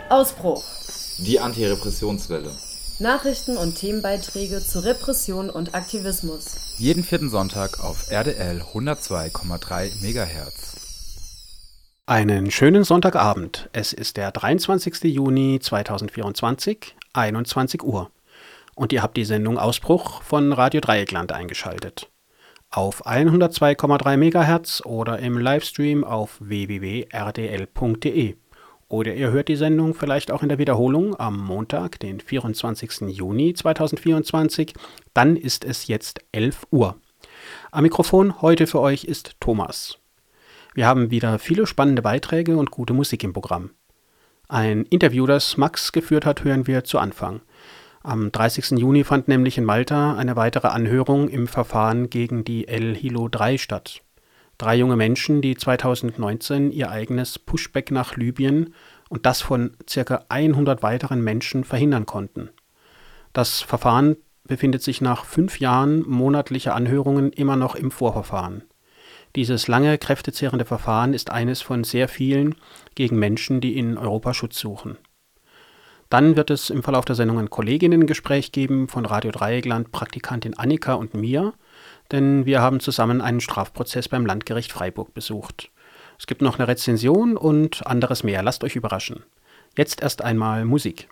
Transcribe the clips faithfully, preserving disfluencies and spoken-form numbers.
Ausbruch. Die Antirepressionswelle. Nachrichten und Themenbeiträge zu Repression und Aktivismus. Jeden vierten Sonntag auf R D L hundertzwei Komma drei Megahertz. Einen schönen Sonntagabend. Es ist der dreiundzwanzigster Juni zweitausendvierundzwanzig, einundzwanzig Uhr. Und ihr habt die Sendung Ausbruch von Radio Dreieckland eingeschaltet. Auf hundertzwei Komma drei Megahertz oder im Livestream auf w w w punkt r d l punkt d e. Oder ihr hört die Sendung vielleicht auch in der Wiederholung am Montag, den vierundzwanzigster Juni zweitausendvierundzwanzig. Dann ist es jetzt elf Uhr. Am Mikrofon heute für euch ist Thomas. Wir haben wieder viele spannende Beiträge und gute Musik im Programm. Ein Interview, das Max geführt hat, hören wir zu Anfang. Am dreißigster Juni fand nämlich in Malta eine weitere Anhörung im Verfahren gegen die El Hilo drei statt. Drei junge Menschen, die zweitausendneunzehn ihr eigenes Pushback nach Libyen und das von ca. hundert weiteren Menschen verhindern konnten. Das Verfahren befindet sich nach fünf Jahren monatlicher Anhörungen immer noch im Vorverfahren. Dieses lange, kräftezehrende Verfahren ist eines von sehr vielen gegen Menschen, die in Europa Schutz suchen. Dann wird es im Verlauf der Sendung ein Kolleginnengespräch geben von Radio Dreieckland, Praktikantin Annika und mir, denn wir haben zusammen einen Strafprozess beim Landgericht Freiburg besucht. Es gibt noch eine Rezension und anderes mehr. Lasst euch überraschen. Jetzt erst einmal Musik.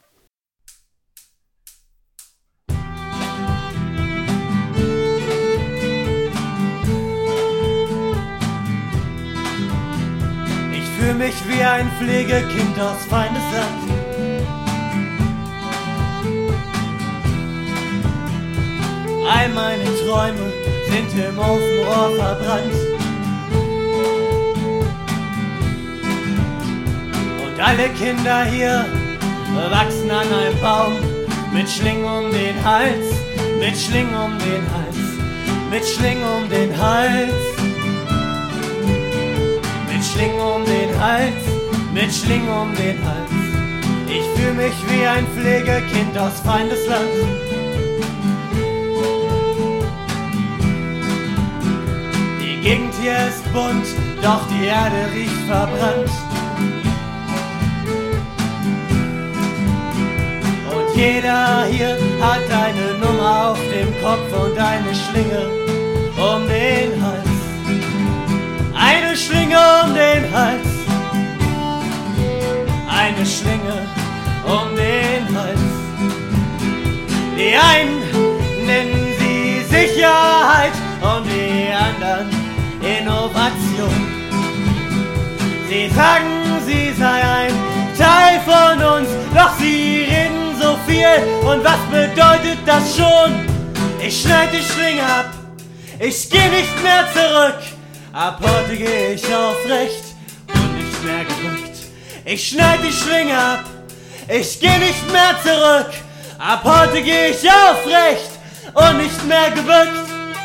Ich fühle mich wie ein Pflegekind aus Feindesland. All meine Träume sind im Ofenrohr verbrannt. Und alle Kinder hier wachsen an einem Baum mit Schlingen um den Hals, mit Schlingen um den Hals, mit Schlingen um den Hals, mit Schlingen um den Hals, mit Schlingen um den Hals. Ich fühle mich wie ein Pflegekind aus Feindesland. Die Gegend hier ist bunt, doch die Erde riecht verbrannt. Und jeder hier hat eine Nummer auf dem Kopf und eine Schlinge um den Hals. Eine Schlinge um den Hals. Eine Schlinge um den Hals. Die einen nennen sie Sicherheit und die anderen Innovation. Sie sagen, sie sei ein Teil von uns, doch sie reden so viel. Und was bedeutet das schon? Ich schneid die Schlinge ab, ich geh nicht mehr zurück. Ab heute geh ich aufrecht und nicht mehr gebückt. Ich schneid die Schlinge ab, ich geh nicht mehr zurück. Ab heute geh ich aufrecht und nicht mehr gebückt.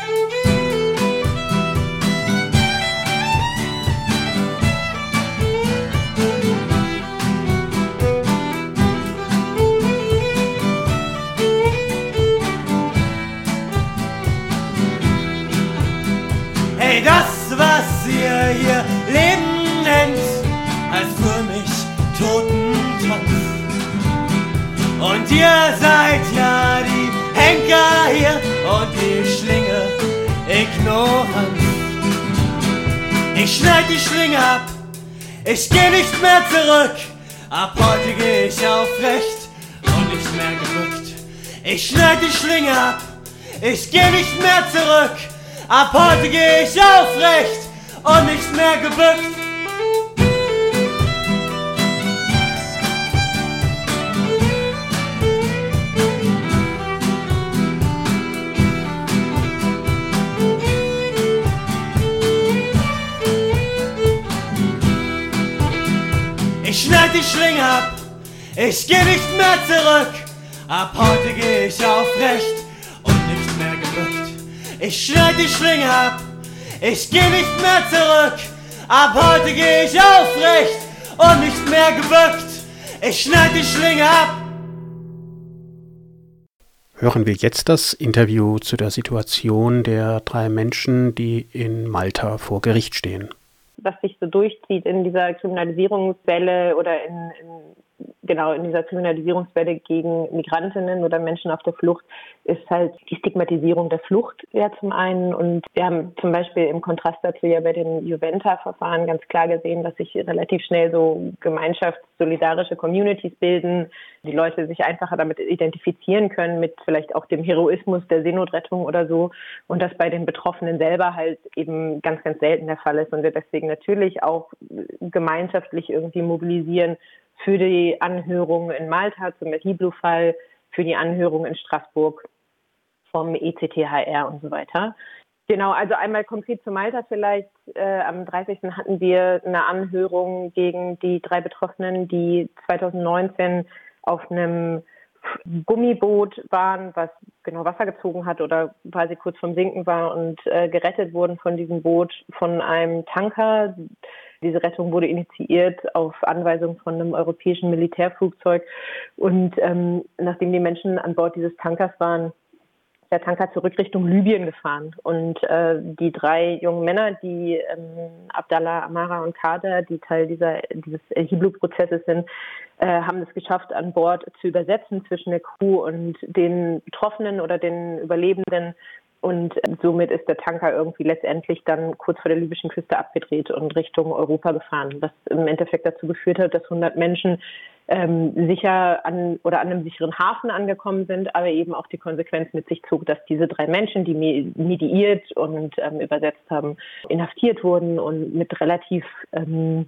Das, was ihr hier Leben nennt, heißt für mich Totentanz. Und ihr seid ja die Henker hier und die Schlinge Ignoranz. Ich schneid die Schlinge ab, ich geh nicht mehr zurück. Ab heute geh ich aufrecht und nicht mehr gebückt. Ich schneid die Schlinge ab, ich geh nicht mehr zurück. Ab heute geh ich aufrecht und nicht mehr gebückt. Ich schneid die Schlinge ab, ich geh nicht mehr zurück. Ab heute geh ich aufrecht und nicht mehr gebückt. Ich schneid die Schlinge ab, ich geh nicht mehr zurück. Ab heute geh ich aufrecht und nicht mehr gebückt. Ich schneid die Schlinge ab. Hören wir jetzt das Interview zu der Situation der drei Menschen, die in Malta vor Gericht stehen. Was sich so durchzieht in dieser Kriminalisierungswelle oder in, in genau in dieser Kriminalisierungswelle gegen Migrantinnen oder Menschen auf der Flucht ist halt die Stigmatisierung der Flucht ja zum einen. Und wir haben zum Beispiel im Kontrast dazu ja bei den Juventa-Verfahren ganz klar gesehen, dass sich relativ schnell so gemeinschaftssolidarische Communities bilden, die Leute sich einfacher damit identifizieren können, mit vielleicht auch dem Heroismus der Seenotrettung oder so. Und das bei den Betroffenen selber halt eben ganz, ganz selten der Fall ist. Und wir deswegen natürlich auch gemeinschaftlich irgendwie mobilisieren für die Anhörung in Malta zum Hiblu-Fall, für die Anhörung in Straßburg vom E C T H R und so weiter. Genau, also einmal konkret zu Malta vielleicht. Äh, am dreißigsten hatten wir eine Anhörung gegen die drei Betroffenen, die zweitausendneunzehn auf einem Gummiboot waren, was genau Wasser gezogen hat oder quasi kurz vorm Sinken war und äh, gerettet wurden von diesem Boot von einem Tanker. Diese Rettung wurde initiiert auf Anweisung von einem europäischen Militärflugzeug. Und ähm, nachdem die Menschen an Bord dieses Tankers waren, ist der Tanker zurück Richtung Libyen gefahren. Und äh, die drei jungen Männer, die ähm, Abdallah, Amara und Kader, die Teil dieser, dieses Hiblu-Prozesses sind, äh, haben es geschafft, an Bord zu übersetzen zwischen der Crew und den Betroffenen oder den Überlebenden. Und somit ist der Tanker irgendwie letztendlich dann kurz vor der libyschen Küste abgedreht und Richtung Europa gefahren, was im Endeffekt dazu geführt hat, dass hundert Menschen ähm, sicher an oder an einem sicheren Hafen angekommen sind, aber eben auch die Konsequenz mit sich zog, dass diese drei Menschen, die mediiert und ähm, übersetzt haben, inhaftiert wurden und mit relativ ähm,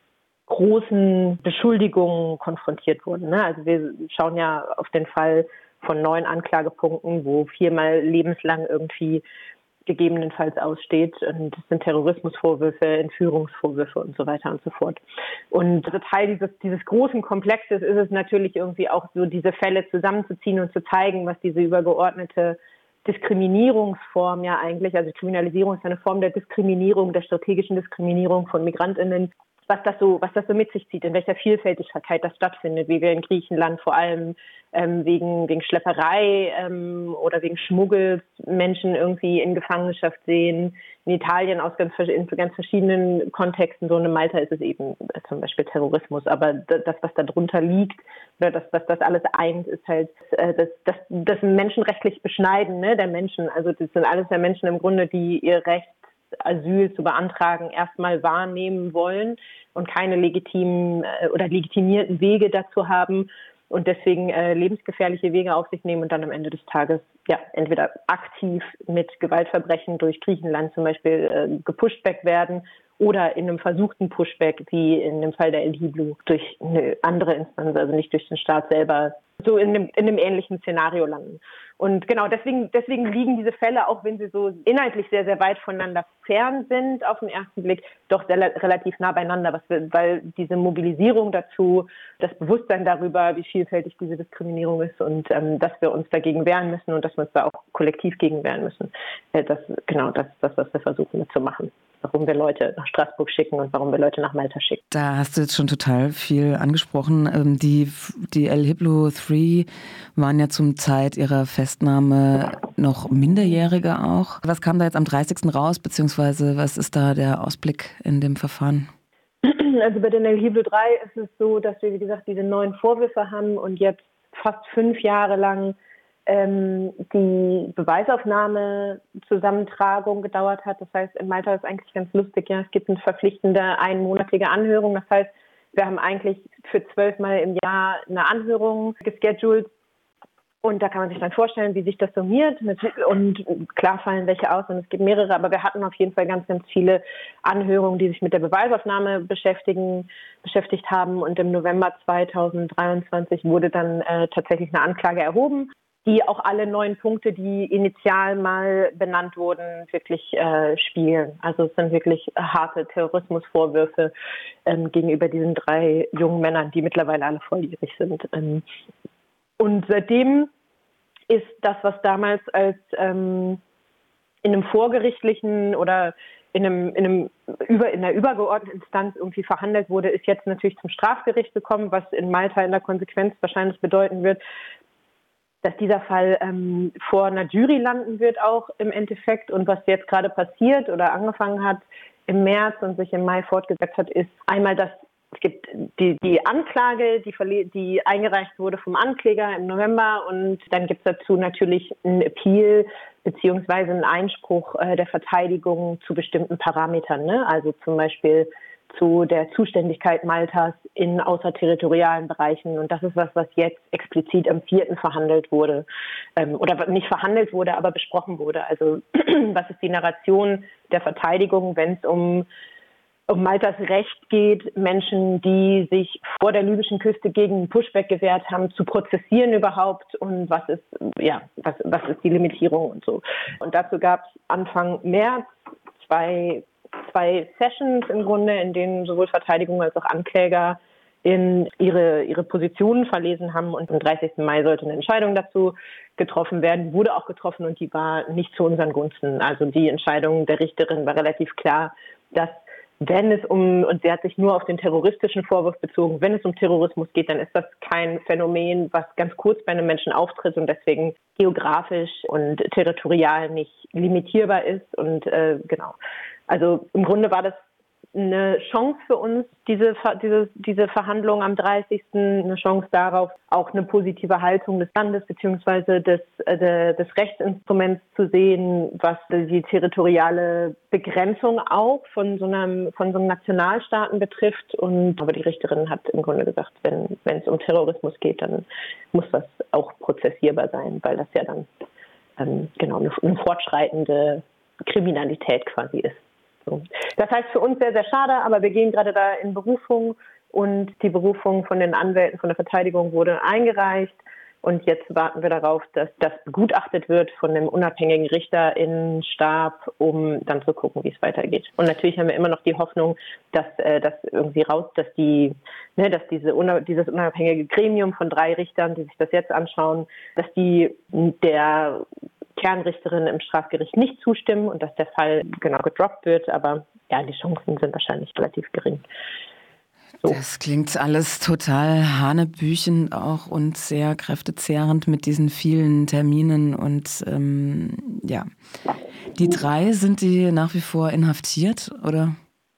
großen Beschuldigungen konfrontiert wurden. Ne? Also wir schauen ja auf den Fall von neun Anklagepunkten, wo viermal lebenslang irgendwie gegebenenfalls aussteht. Und das sind Terrorismusvorwürfe, Entführungsvorwürfe und so weiter und so fort. Und also Teil dieses, dieses großen Komplexes ist es natürlich irgendwie auch so, diese Fälle zusammenzuziehen und zu zeigen, was diese übergeordnete Diskriminierungsform ja eigentlich, also Kriminalisierung ist eine Form der Diskriminierung, der strategischen Diskriminierung von MigrantInnen, was das so, was das so mit sich zieht, in welcher Vielfältigkeit das stattfindet, wie wir in Griechenland vor allem ähm, wegen, wegen Schlepperei ähm, oder wegen Schmuggels Menschen irgendwie in Gefangenschaft sehen. In Italien aus ganz, in ganz verschiedenen Kontexten, so in Malta ist es eben äh, zum Beispiel Terrorismus, aber das, was da drunter liegt, oder das, was das alles eint, ist halt äh, das, das, das menschenrechtlich Beschneiden, ne, der Menschen. Also das sind alles ja Menschen im Grunde, die ihr Recht Asyl zu beantragen, erstmal wahrnehmen wollen und keine legitimen äh, oder legitimierten Wege dazu haben und deswegen äh, lebensgefährliche Wege auf sich nehmen und dann am Ende des Tages ja entweder aktiv mit Gewaltverbrechen durch Griechenland zum Beispiel äh, gepushback werden oder in einem versuchten Pushback, wie in dem Fall der El Hiblu, durch eine andere Instanz, also nicht durch den Staat selber, so in einem, in einem ähnlichen Szenario landen. Und genau, deswegen, deswegen liegen diese Fälle, auch wenn sie so inhaltlich sehr, sehr weit voneinander fern sind, auf den ersten Blick doch sehr, relativ nah beieinander, was wir, weil diese Mobilisierung dazu, das Bewusstsein darüber, wie vielfältig diese Diskriminierung ist und ähm, dass wir uns dagegen wehren müssen und dass wir uns da auch kollektiv gegen wehren müssen. Äh, das, genau, das ist das, was wir versuchen zu machen. Warum wir Leute nach Straßburg schicken und warum wir Leute nach Malta schicken. Da hast du jetzt schon total viel angesprochen. Die, die El Hiblu drei waren ja zum Zeit ihrer Festnahme noch Minderjährige auch. Was kam da jetzt am dreißigsten raus, beziehungsweise was ist da der Ausblick in dem Verfahren? Also bei den El Hiblu drei ist es so, dass wir, wie gesagt, diese neuen Vorwürfe haben und jetzt fast fünf Jahre lang ähm, die Beweisaufnahme, Zusammentragung gedauert hat. Das heißt, in Malta ist eigentlich ganz lustig, ja, es gibt eine verpflichtende einmonatige Anhörung. Das heißt, wir haben eigentlich für zwölfmal im Jahr eine Anhörung gescheduled. Und da kann man sich dann vorstellen, wie sich das summiert. Und klar fallen welche aus und es gibt mehrere, aber wir hatten auf jeden Fall ganz, ganz viele Anhörungen, die sich mit der Beweisaufnahme beschäftigen, beschäftigt haben. Und im November zweitausenddreiundzwanzig wurde dann äh, tatsächlich eine Anklage erhoben, die auch alle neun Punkte, die initial mal benannt wurden, wirklich äh, spiegeln. Also es sind wirklich harte Terrorismusvorwürfe ähm, gegenüber diesen drei jungen Männern, die mittlerweile alle volljährig sind. Ähm, und seitdem ist das, was damals als ähm, in einem vorgerichtlichen oder in einem, in einem über, in einer übergeordneten Instanz irgendwie verhandelt wurde, ist jetzt natürlich zum Strafgericht gekommen, was in Malta in der Konsequenz wahrscheinlich bedeuten wird, dass dieser Fall ähm, vor einer Jury landen wird auch im Endeffekt. Und was jetzt gerade passiert oder angefangen hat im März und sich im Mai fortgesetzt hat, ist einmal, dass es gibt die, die Anklage, die, verle- die eingereicht wurde vom Ankläger im November und dann gibt es dazu natürlich einen Appeal beziehungsweise einen Einspruch äh, der Verteidigung zu bestimmten Parametern, ne? Also zum Beispiel zu der Zuständigkeit Maltas in außerterritorialen Bereichen. Und das ist was, was jetzt explizit am vierten verhandelt wurde. Ähm, oder nicht verhandelt wurde, aber besprochen wurde. Also was ist die Narration der Verteidigung, wenn es um, um Maltas Recht geht, Menschen, die sich vor der libyschen Küste gegen Pushback gewehrt haben, zu prozessieren überhaupt und was ist, ja, was, was ist die Limitierung und so. Und dazu gab es Anfang März zwei zwei Sessions im Grunde, in denen sowohl Verteidigung als auch Ankläger in ihre, ihre Positionen verlesen haben und am dreißigsten Mai sollte eine Entscheidung dazu getroffen werden. Die wurde auch getroffen und die war nicht zu unseren Gunsten. Also die Entscheidung der Richterin war relativ klar, dass wenn es um, und sie hat sich nur auf den terroristischen Vorwurf bezogen, wenn es um Terrorismus geht, dann ist das kein Phänomen, was ganz kurz bei einem Menschen auftritt und deswegen geografisch und territorial nicht limitierbar ist und äh, genau. Also im Grunde war das eine Chance für uns, diese, diese, diese Verhandlung am dreißigsten eine Chance darauf, auch eine positive Haltung des Landes bzw. des, äh, des Rechtsinstruments zu sehen, was die territoriale Begrenzung auch von so einem, von so einem Nationalstaaten betrifft. Und aber die Richterin hat im Grunde gesagt, wenn, wenn es um Terrorismus geht, dann muss das auch prozessierbar sein, weil das ja dann ähm, genau eine, eine fortschreitende Kriminalität quasi ist. So. Das heißt für uns sehr, sehr schade, aber wir gehen gerade da in Berufung und die Berufung von den Anwälten, von der Verteidigung wurde eingereicht und jetzt warten wir darauf, dass das begutachtet wird von einem unabhängigen Richterinnenstab, um dann zu gucken, wie es weitergeht. Und natürlich haben wir immer noch die Hoffnung, dass äh, das irgendwie raus, dass die, ne, dass diese dieses unabhängige Gremium von drei Richtern, die sich das jetzt anschauen, dass die der Kernrichterin im Strafgericht nicht zustimmen und dass der Fall genau gedroppt wird, aber ja, die Chancen sind wahrscheinlich relativ gering. So. Das klingt alles total hanebüchend auch und sehr kräftezehrend mit diesen vielen Terminen und ähm, ja. Die drei, sind die nach wie vor inhaftiert, oder?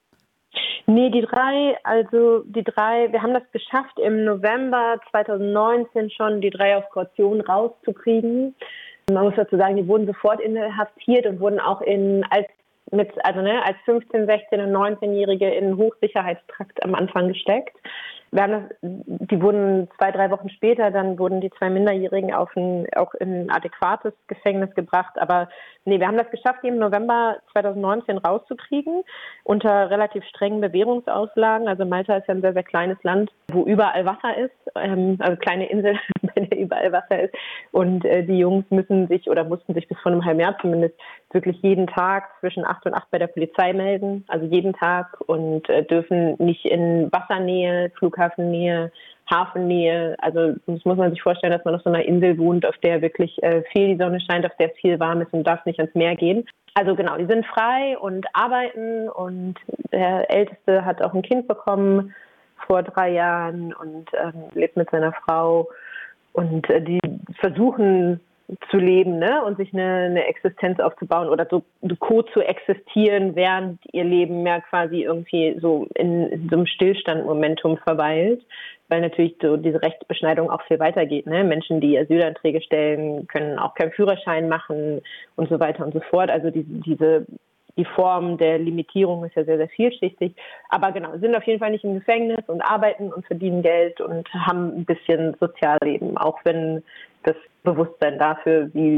Nee, die drei, also die drei, wir haben das geschafft, im November zweitausendneunzehn schon die drei auf Kaution rauszukriegen. Man muss dazu sagen, die wurden sofort inhaftiert und wurden auch in als mit also ne als fünfzehn-, sechzehn- und neunzehnjährige in Hochsicherheitstrakt am Anfang gesteckt. Wir haben das, die wurden zwei, drei Wochen später, dann wurden die zwei Minderjährigen auf ein, auch in ein adäquates Gefängnis gebracht. Aber nee, wir haben das geschafft, die im November zweitausendneunzehn rauszukriegen, unter relativ strengen Bewährungsauslagen. Also Malta ist ja ein sehr, sehr kleines Land, wo überall Wasser ist, ähm, also kleine Insel, bei der überall Wasser ist. Und äh, die Jungs müssen sich oder mussten sich bis vor einem halben Jahr zumindest wirklich jeden Tag zwischen acht und acht bei der Polizei melden, also jeden Tag und äh, dürfen nicht in Wassernähe, Flughafennähe, Hafennähe, also das muss man sich vorstellen, dass man auf so einer Insel wohnt, auf der wirklich äh, viel die Sonne scheint, auf der es viel warm ist und darf nicht ans Meer gehen. Also genau, die sind frei und arbeiten und der Älteste hat auch ein Kind bekommen vor drei Jahren und ähm, lebt mit seiner Frau und äh, die versuchen zu leben, ne, und sich eine, eine Existenz aufzubauen oder so, so co zu existieren, während ihr Leben ja quasi irgendwie so in, in so einem Stillstandmomentum verweilt, weil natürlich so diese Rechtsbeschneidung auch viel weitergeht, ne, Menschen, die Asylanträge stellen, können auch keinen Führerschein machen und so weiter und so fort, also diese, diese die Form der Limitierung ist ja sehr, sehr vielschichtig. Aber genau, sind auf jeden Fall nicht im Gefängnis und arbeiten und verdienen Geld und haben ein bisschen Sozialleben, auch wenn das Bewusstsein dafür, wie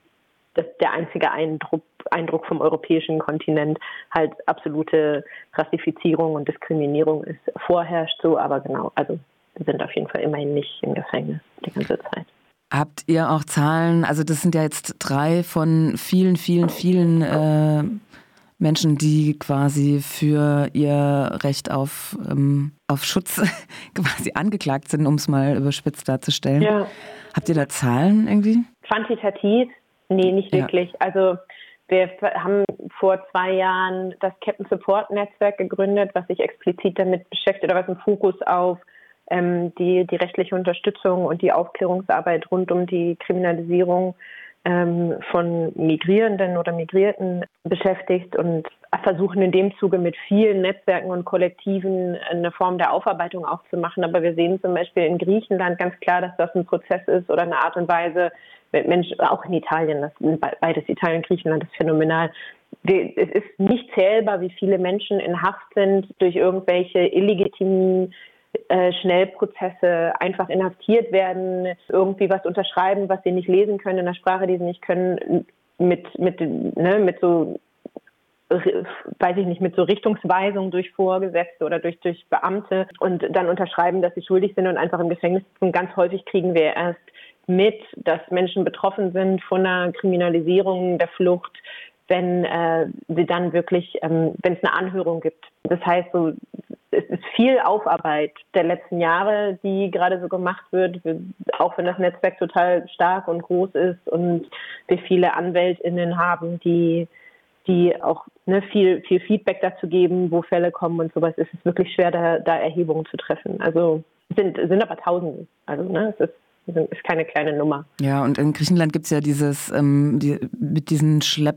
das der einzige Eindruck, Eindruck vom europäischen Kontinent halt absolute Rassifizierung und Diskriminierung ist, vorherrscht so. Aber genau, also wir sind auf jeden Fall immerhin nicht im Gefängnis die ganze Zeit. Habt ihr auch Zahlen, also das sind ja jetzt drei von vielen, vielen, vielen äh, Menschen, die quasi für ihr Recht auf, ähm, auf Schutz quasi angeklagt sind, um es mal überspitzt darzustellen. Ja. Habt ihr da Zahlen irgendwie? Quantitativ? Nee, nicht wirklich. Ja. Also wir haben vor zwei Jahren das Captain Support Netzwerk gegründet, was sich explizit damit beschäftigt oder was einen Fokus auf ähm, die, die rechtliche Unterstützung und die Aufklärungsarbeit rund um die Kriminalisierung ähm, von Migrierenden oder Migrierten beschäftigt und versuchen in dem Zuge mit vielen Netzwerken und Kollektiven eine Form der Aufarbeitung auch zu machen. Aber wir sehen zum Beispiel in Griechenland ganz klar, dass das ein Prozess ist oder eine Art und Weise, Mensch, auch in Italien, das, beides Italien und Griechenland ist phänomenal. Es ist nicht zählbar, wie viele Menschen in Haft sind durch irgendwelche illegitimen äh, Schnellprozesse, einfach inhaftiert werden, irgendwie was unterschreiben, was sie nicht lesen können in der Sprache, die sie nicht können, mit, mit, ne, mit so, weiß ich nicht, mit so Richtungsweisungen durch Vorgesetzte oder durch, durch Beamte und dann unterschreiben, dass sie schuldig sind und einfach im Gefängnis sitzen. Ganz häufig kriegen wir erst mit, dass Menschen betroffen sind von einer Kriminalisierung der Flucht, wenn äh, sie dann wirklich, ähm, wenn es eine Anhörung gibt. Das heißt, so, es ist viel Aufarbeit der letzten Jahre, die gerade so gemacht wird, auch wenn das Netzwerk total stark und groß ist und wir viele AnwältInnen haben, die, die auch ne, viel, viel Feedback dazu geben, wo Fälle kommen und sowas. Es ist wirklich schwer, da, da Erhebungen zu treffen. Also sind, sind aber Tausende. Also ne, es ist ist keine kleine Nummer. Ja, und in Griechenland gibt es ja dieses, ähm, die, mit diesen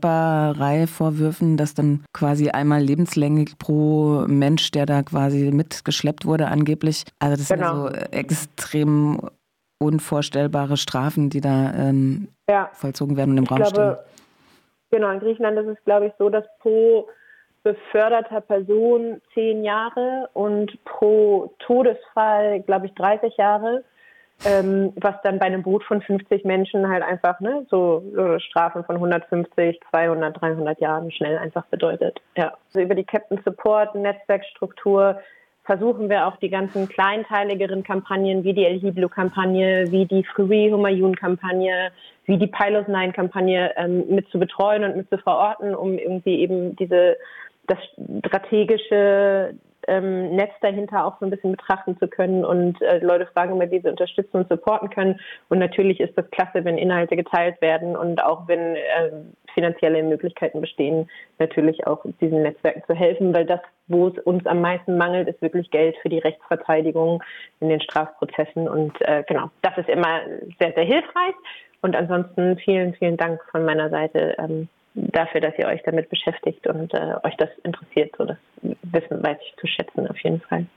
Schleppereivorwürfen, dass dann quasi einmal lebenslänglich pro Mensch, der da quasi mitgeschleppt wurde angeblich. Also das genau. sind so extrem unvorstellbare Strafen, die da ähm, ja. vollzogen werden und im ich Raum glaube, stehen. Genau, in Griechenland ist es, glaube ich, so, dass pro beförderter Person zehn Jahre und pro Todesfall, glaube ich, dreißig Jahre. Ähm, was dann bei einem Boot von fünfzig Menschen halt einfach ne, so, so Strafen von hundertfünfzig, zweihundert, dreihundert Jahren schnell einfach bedeutet. Ja. Also über die Captain Support Netzwerkstruktur versuchen wir auch die ganzen kleinteiligeren Kampagnen wie die El Hiblu-Kampagne, wie die Free Humayun-Kampagne, wie die Pylos Nine Kampagne ähm, mit zu betreuen und mit zu verorten, um irgendwie eben diese das strategische Ähm, Netz dahinter auch so ein bisschen betrachten zu können und äh, Leute fragen immer, wie sie unterstützen und supporten können. Und natürlich ist das klasse, wenn Inhalte geteilt werden und auch wenn äh, finanzielle Möglichkeiten bestehen, natürlich auch diesen Netzwerken zu helfen, weil das, wo es uns am meisten mangelt, ist wirklich Geld für die Rechtsverteidigung in den Strafprozessen. Und äh, genau, das ist immer sehr, sehr hilfreich. Und ansonsten vielen, vielen Dank von meiner Seite ähm, dafür, dass ihr euch damit beschäftigt und äh, euch das interessiert. So, das Wissen weiß ich zu schätzen, auf jeden Fall.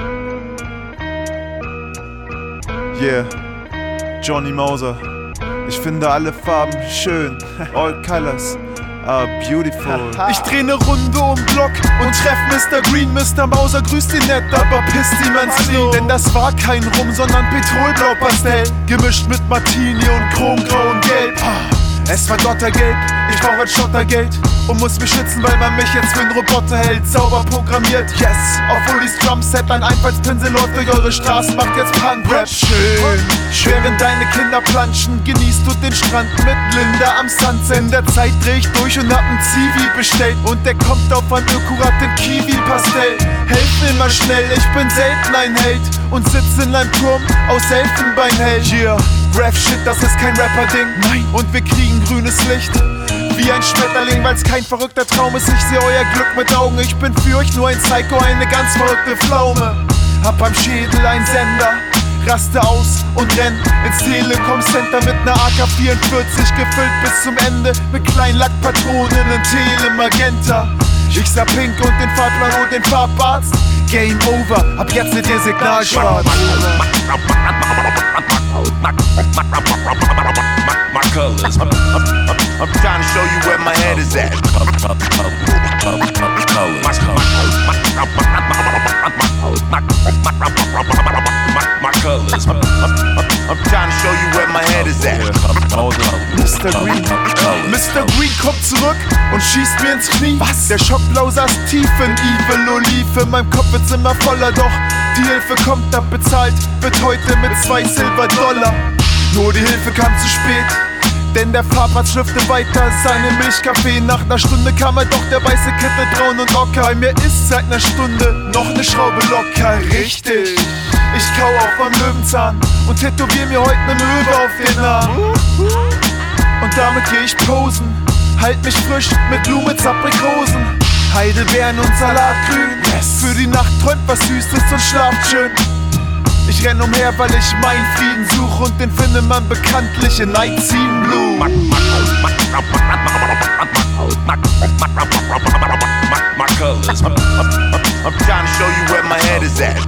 Yeah, Johnny Mauser. Ich finde alle Farben schön. All colors are beautiful. Ich dreh ne Runde um Block und treff Mister Green. Mister Mauser grüßt ihn nett, aber pisst ihm ans Knie. Denn das war kein Rum, sondern Petrolblau-Pastell. Gemischt mit Martini und Chromgrau und Gelb. Es war Dottergelb, ich brauch ein Schottergeld und muss mich schützen, weil man mich jetzt für einen Roboter hält. Sauber programmiert, yes, auf Ulis Drumset. Ein Einfallspinsel läuft durch eure Straßen, macht jetzt Punk-Rap. Schön, während deine Kinder planschen, genießt du den Strand mit Linda am Sunset. In der Zeit dreh ich durch und hab einen Zivi bestellt und der kommt auf ein Ökurat in Kiwi-Pastell. Helf mir mal schnell, ich bin selten ein Held und sitz in einem Turm aus Elfenbeinhell. Yeah, Rap-Shit, das ist kein Rapper-Ding. Nein, und wir kriegen grünes Licht wie ein Schmetterling, weil's kein verrückter Traum ist. Ich seh euer Glück mit Augen, ich bin für euch nur ein Psycho, eine ganz verrückte Pflaume. Hab am Schädel einen Sender, raste aus und renn ins Telekom-Center mit ner A K vierundvierzig, gefüllt bis zum Ende mit kleinen Lackpatronen in Tele-Magenta. Ich sah Pink und den Fahrplan und den Farbarzt. Game over, ab jetzt seht ihr Signal schwarz. My colors. I'm, I'm, I'm, I'm trying to show you where my head is at. My colors. I'm, I'm, I'm trying to show you where my head is at. Mister Green. Mister Green kommt zurück und schießt mir ins Knie. Was? Der Schockblau saß tief in Evil Olive. In meinem Kopf wird's immer voller, doch die Hilfe kommt ab, bezahlt wird heute mit zwei Silber-Dollar. Nur die Hilfe kam zu spät, denn der Fahrrad schlürfte weiter seinen Milchkaffee. Nach ner Stunde kam er doch, der weiße Kittel braun und ocker. Bei mir ist seit ner Stunde noch ne Schraube locker. Richtig, ich kau auf am Löwenzahn und tätowier mir heute ne Möwe auf den Arm. Und damit geh ich posen, halt mich frisch mit Blumen, Aprikosen, Heidelbeeren und Salatgrün. Yes. Für die Nacht träumt was Süßes und schlaft schön. Ich Ich renn umher, weil ich meinen Frieden suche und den findet man bekanntlich in Night Scene Blue. My colors. I'm trying to show you where my head is at.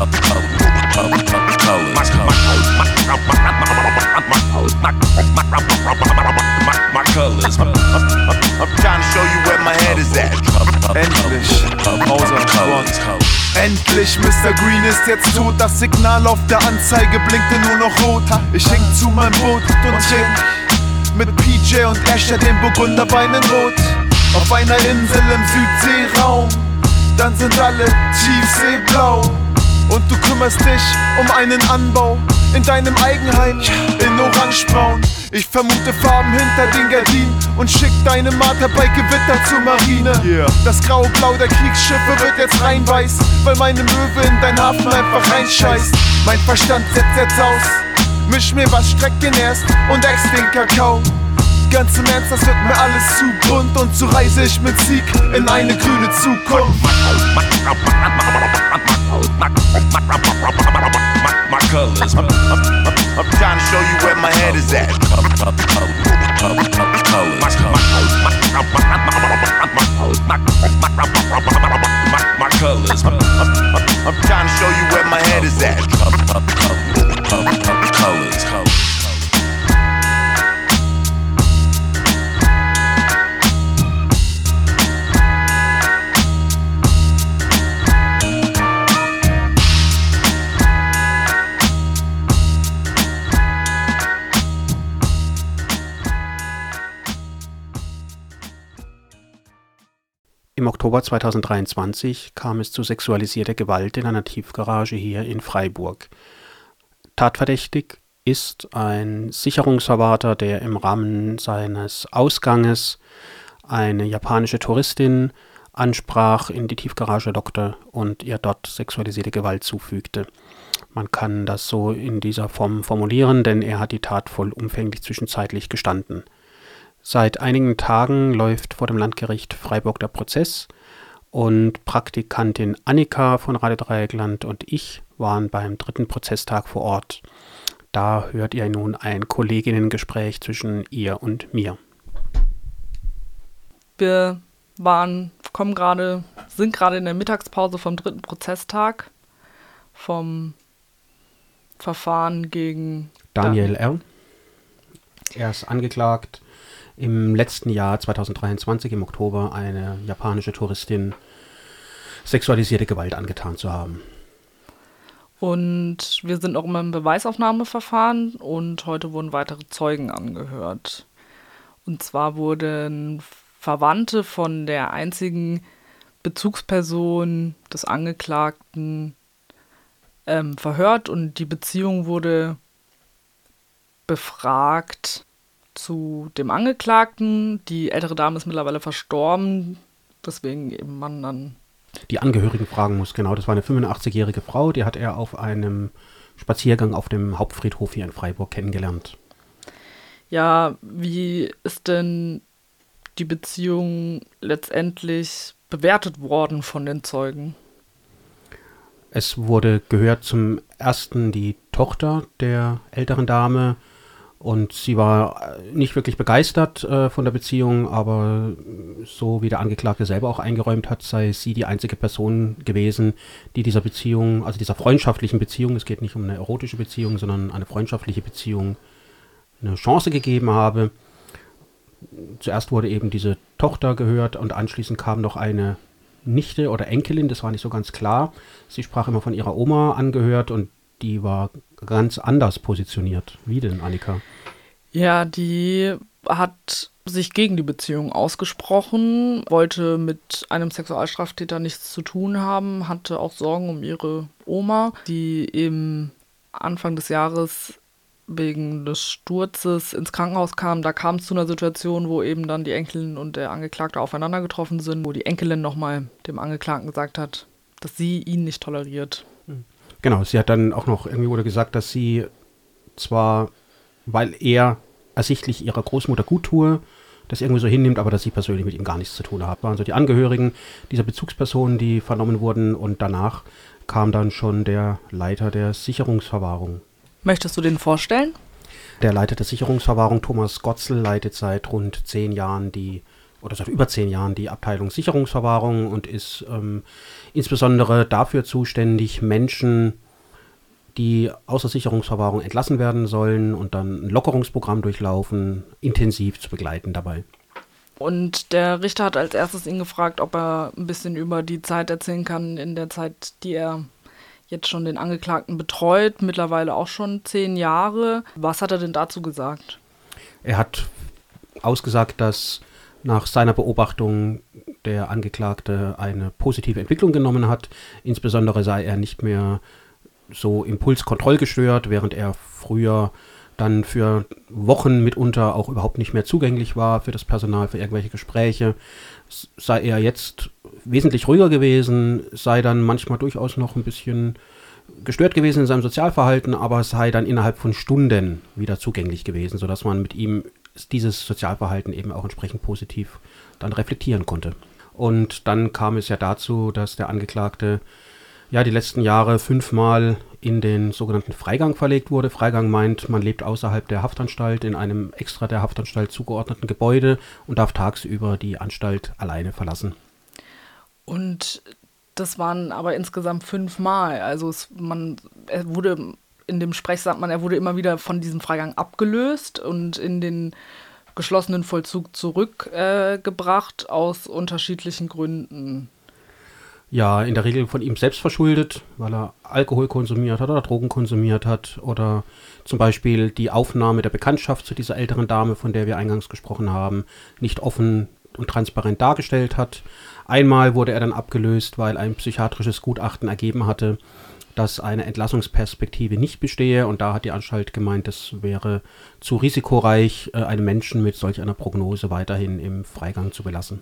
My colors. I'm trying to show you where my head is at. Endlich, Mauser One. Endlich, Mister Green ist jetzt tot. Das Signal auf der Anzeige blinkte nur noch rot. Ich hing zu meinem Boot und trink mit P J und Asher den Burgunderwein in Rot. Auf einer Insel im Südseeraum, dann sind alle tiefseeblau. Und du kümmerst dich um einen Anbau in deinem Eigenheim in Orangebraun. Ich vermute Farben hinter den Gardinen und schick deine Martha bei Gewitter zur Marine. Yeah. Das Grau-Blau der Kriegsschiffe wird jetzt rein weiß, weil meine Möwe in dein Hafen einfach reinscheißt. Mein Verstand setzt jetzt aus, misch mir was, streck den erst und ex den Kakao. Ganz im Ernst, das wird mir alles zu bunt und so reise ich mit Sieg in eine grüne Zukunft. My colors. I'm, I'm, I'm trying to show you where my head is at. My colors. I'm, I'm, I'm trying to show you where my head is at. Colors. Im Oktober zweitausenddreiundzwanzig kam es zu sexualisierter Gewalt in einer Tiefgarage hier in Freiburg. Tatverdächtig ist ein Sicherungsverwahrer, der im Rahmen seines Ausganges eine japanische Touristin ansprach, in die Tiefgarage lockte und ihr dort sexualisierte Gewalt zufügte. Man kann das so in dieser Form formulieren, denn er hat die Tat vollumfänglich zwischenzeitlich gestanden. Seit einigen Tagen läuft vor dem Landgericht Freiburg der Prozess und Praktikantin Annika von Radio Dreieckland und ich waren beim dritten Prozesstag vor Ort. Da hört ihr nun ein Kolleginnengespräch zwischen ihr und mir. Wir waren, kommen gerade, sind gerade in der Mittagspause vom dritten Prozesstag vom Verfahren gegen Daniel R. Er ist angeklagt, im letzten Jahr zweitausenddreiundzwanzig im Oktober eine japanische Touristin sexualisierte Gewalt angetan zu haben. Und wir sind auch immer im Beweisaufnahmeverfahren und heute wurden weitere Zeugen angehört. Und zwar wurden Verwandte von der einzigen Bezugsperson des Angeklagten ähm, verhört und die Beziehung wurde befragt zu dem Angeklagten. Die ältere Dame ist mittlerweile verstorben, weswegen eben man dann die Angehörigen fragen muss. Genau, das war eine fünfundachtzigjährige Frau, die hat er auf einem Spaziergang auf dem Hauptfriedhof hier in Freiburg kennengelernt. Ja, wie ist denn die Beziehung letztendlich bewertet worden von den Zeugen? Es wurde gehört zum ersten die Tochter der älteren Dame und sie war nicht wirklich begeistert äh, von der Beziehung, aber so wie der Angeklagte selber auch eingeräumt hat, sei sie die einzige Person gewesen, die dieser Beziehung, also dieser freundschaftlichen Beziehung, es geht nicht um eine erotische Beziehung, sondern eine freundschaftliche Beziehung, eine Chance gegeben habe. Zuerst wurde eben diese Tochter gehört und anschließend kam noch eine Nichte oder Enkelin, das war nicht so ganz klar. Sie sprach immer von ihrer Oma angehört und die war ganz anders positioniert. Wie denn, Annika? Ja, die hat sich gegen die Beziehung ausgesprochen, wollte mit einem Sexualstraftäter nichts zu tun haben, hatte auch Sorgen um ihre Oma, die eben Anfang des Jahres wegen des Sturzes ins Krankenhaus kam. Da kam es zu einer Situation, wo eben dann die Enkelin und der Angeklagte aufeinander getroffen sind, wo die Enkelin nochmal dem Angeklagten gesagt hat, dass sie ihn nicht toleriert. Genau, sie hat dann auch noch, irgendwie wurde gesagt, dass sie zwar, weil er ersichtlich ihrer Großmutter gut tue, das irgendwie so hinnimmt, aber dass sie persönlich mit ihm gar nichts zu tun hat. Das waren so die Angehörigen dieser Bezugspersonen, die vernommen wurden und danach kam dann schon der Leiter der Sicherungsverwahrung. Möchtest du den vorstellen? Der Leiter der Sicherungsverwahrung, Thomas Gotzel, leitet seit rund zehn Jahren die, oder seit über zehn Jahren die Abteilung Sicherungsverwahrung und ist ähm, insbesondere dafür zuständig, Menschen, die aus der Sicherungsverwahrung entlassen werden sollen und dann ein Lockerungsprogramm durchlaufen, intensiv zu begleiten dabei. Und der Richter hat als erstes ihn gefragt, ob er ein bisschen über die Zeit erzählen kann, in der Zeit, die er jetzt schon den Angeklagten betreut, mittlerweile auch schon zehn Jahre. Was hat er denn dazu gesagt? Er hat ausgesagt, dass nach seiner Beobachtung der Angeklagte eine positive Entwicklung genommen hat. Insbesondere sei er nicht mehr so impulskontrollgestört, während er früher dann für Wochen mitunter auch überhaupt nicht mehr zugänglich war für das Personal, für irgendwelche Gespräche, sei er jetzt wesentlich ruhiger gewesen, sei dann manchmal durchaus noch ein bisschen gestört gewesen in seinem Sozialverhalten, aber sei dann innerhalb von Stunden wieder zugänglich gewesen, sodass man mit ihm dieses Sozialverhalten eben auch entsprechend positiv dann reflektieren konnte. Und dann kam es ja dazu, dass der Angeklagte ja die letzten Jahre fünfmal in den sogenannten Freigang verlegt wurde. Freigang meint, man lebt außerhalb der Haftanstalt in einem extra der Haftanstalt zugeordneten Gebäude und darf tagsüber die Anstalt alleine verlassen. Und das waren aber insgesamt fünfmal. Also es, man, er wurde in dem Sprech sagt man, er wurde immer wieder von diesem Freigang abgelöst und in den geschlossenen Vollzug zurückgebracht äh, aus unterschiedlichen Gründen. Ja, in der Regel von ihm selbst verschuldet, weil er Alkohol konsumiert hat oder Drogen konsumiert hat oder zum Beispiel die Aufnahme der Bekanntschaft zu dieser älteren Dame, von der wir eingangs gesprochen haben, nicht offen und transparent dargestellt hat. Einmal wurde er dann abgelöst, weil ein psychiatrisches Gutachten ergeben hatte, dass eine Entlassungsperspektive nicht bestehe und da hat die Anstalt gemeint, es wäre zu risikoreich, einen Menschen mit solch einer Prognose weiterhin im Freigang zu belassen.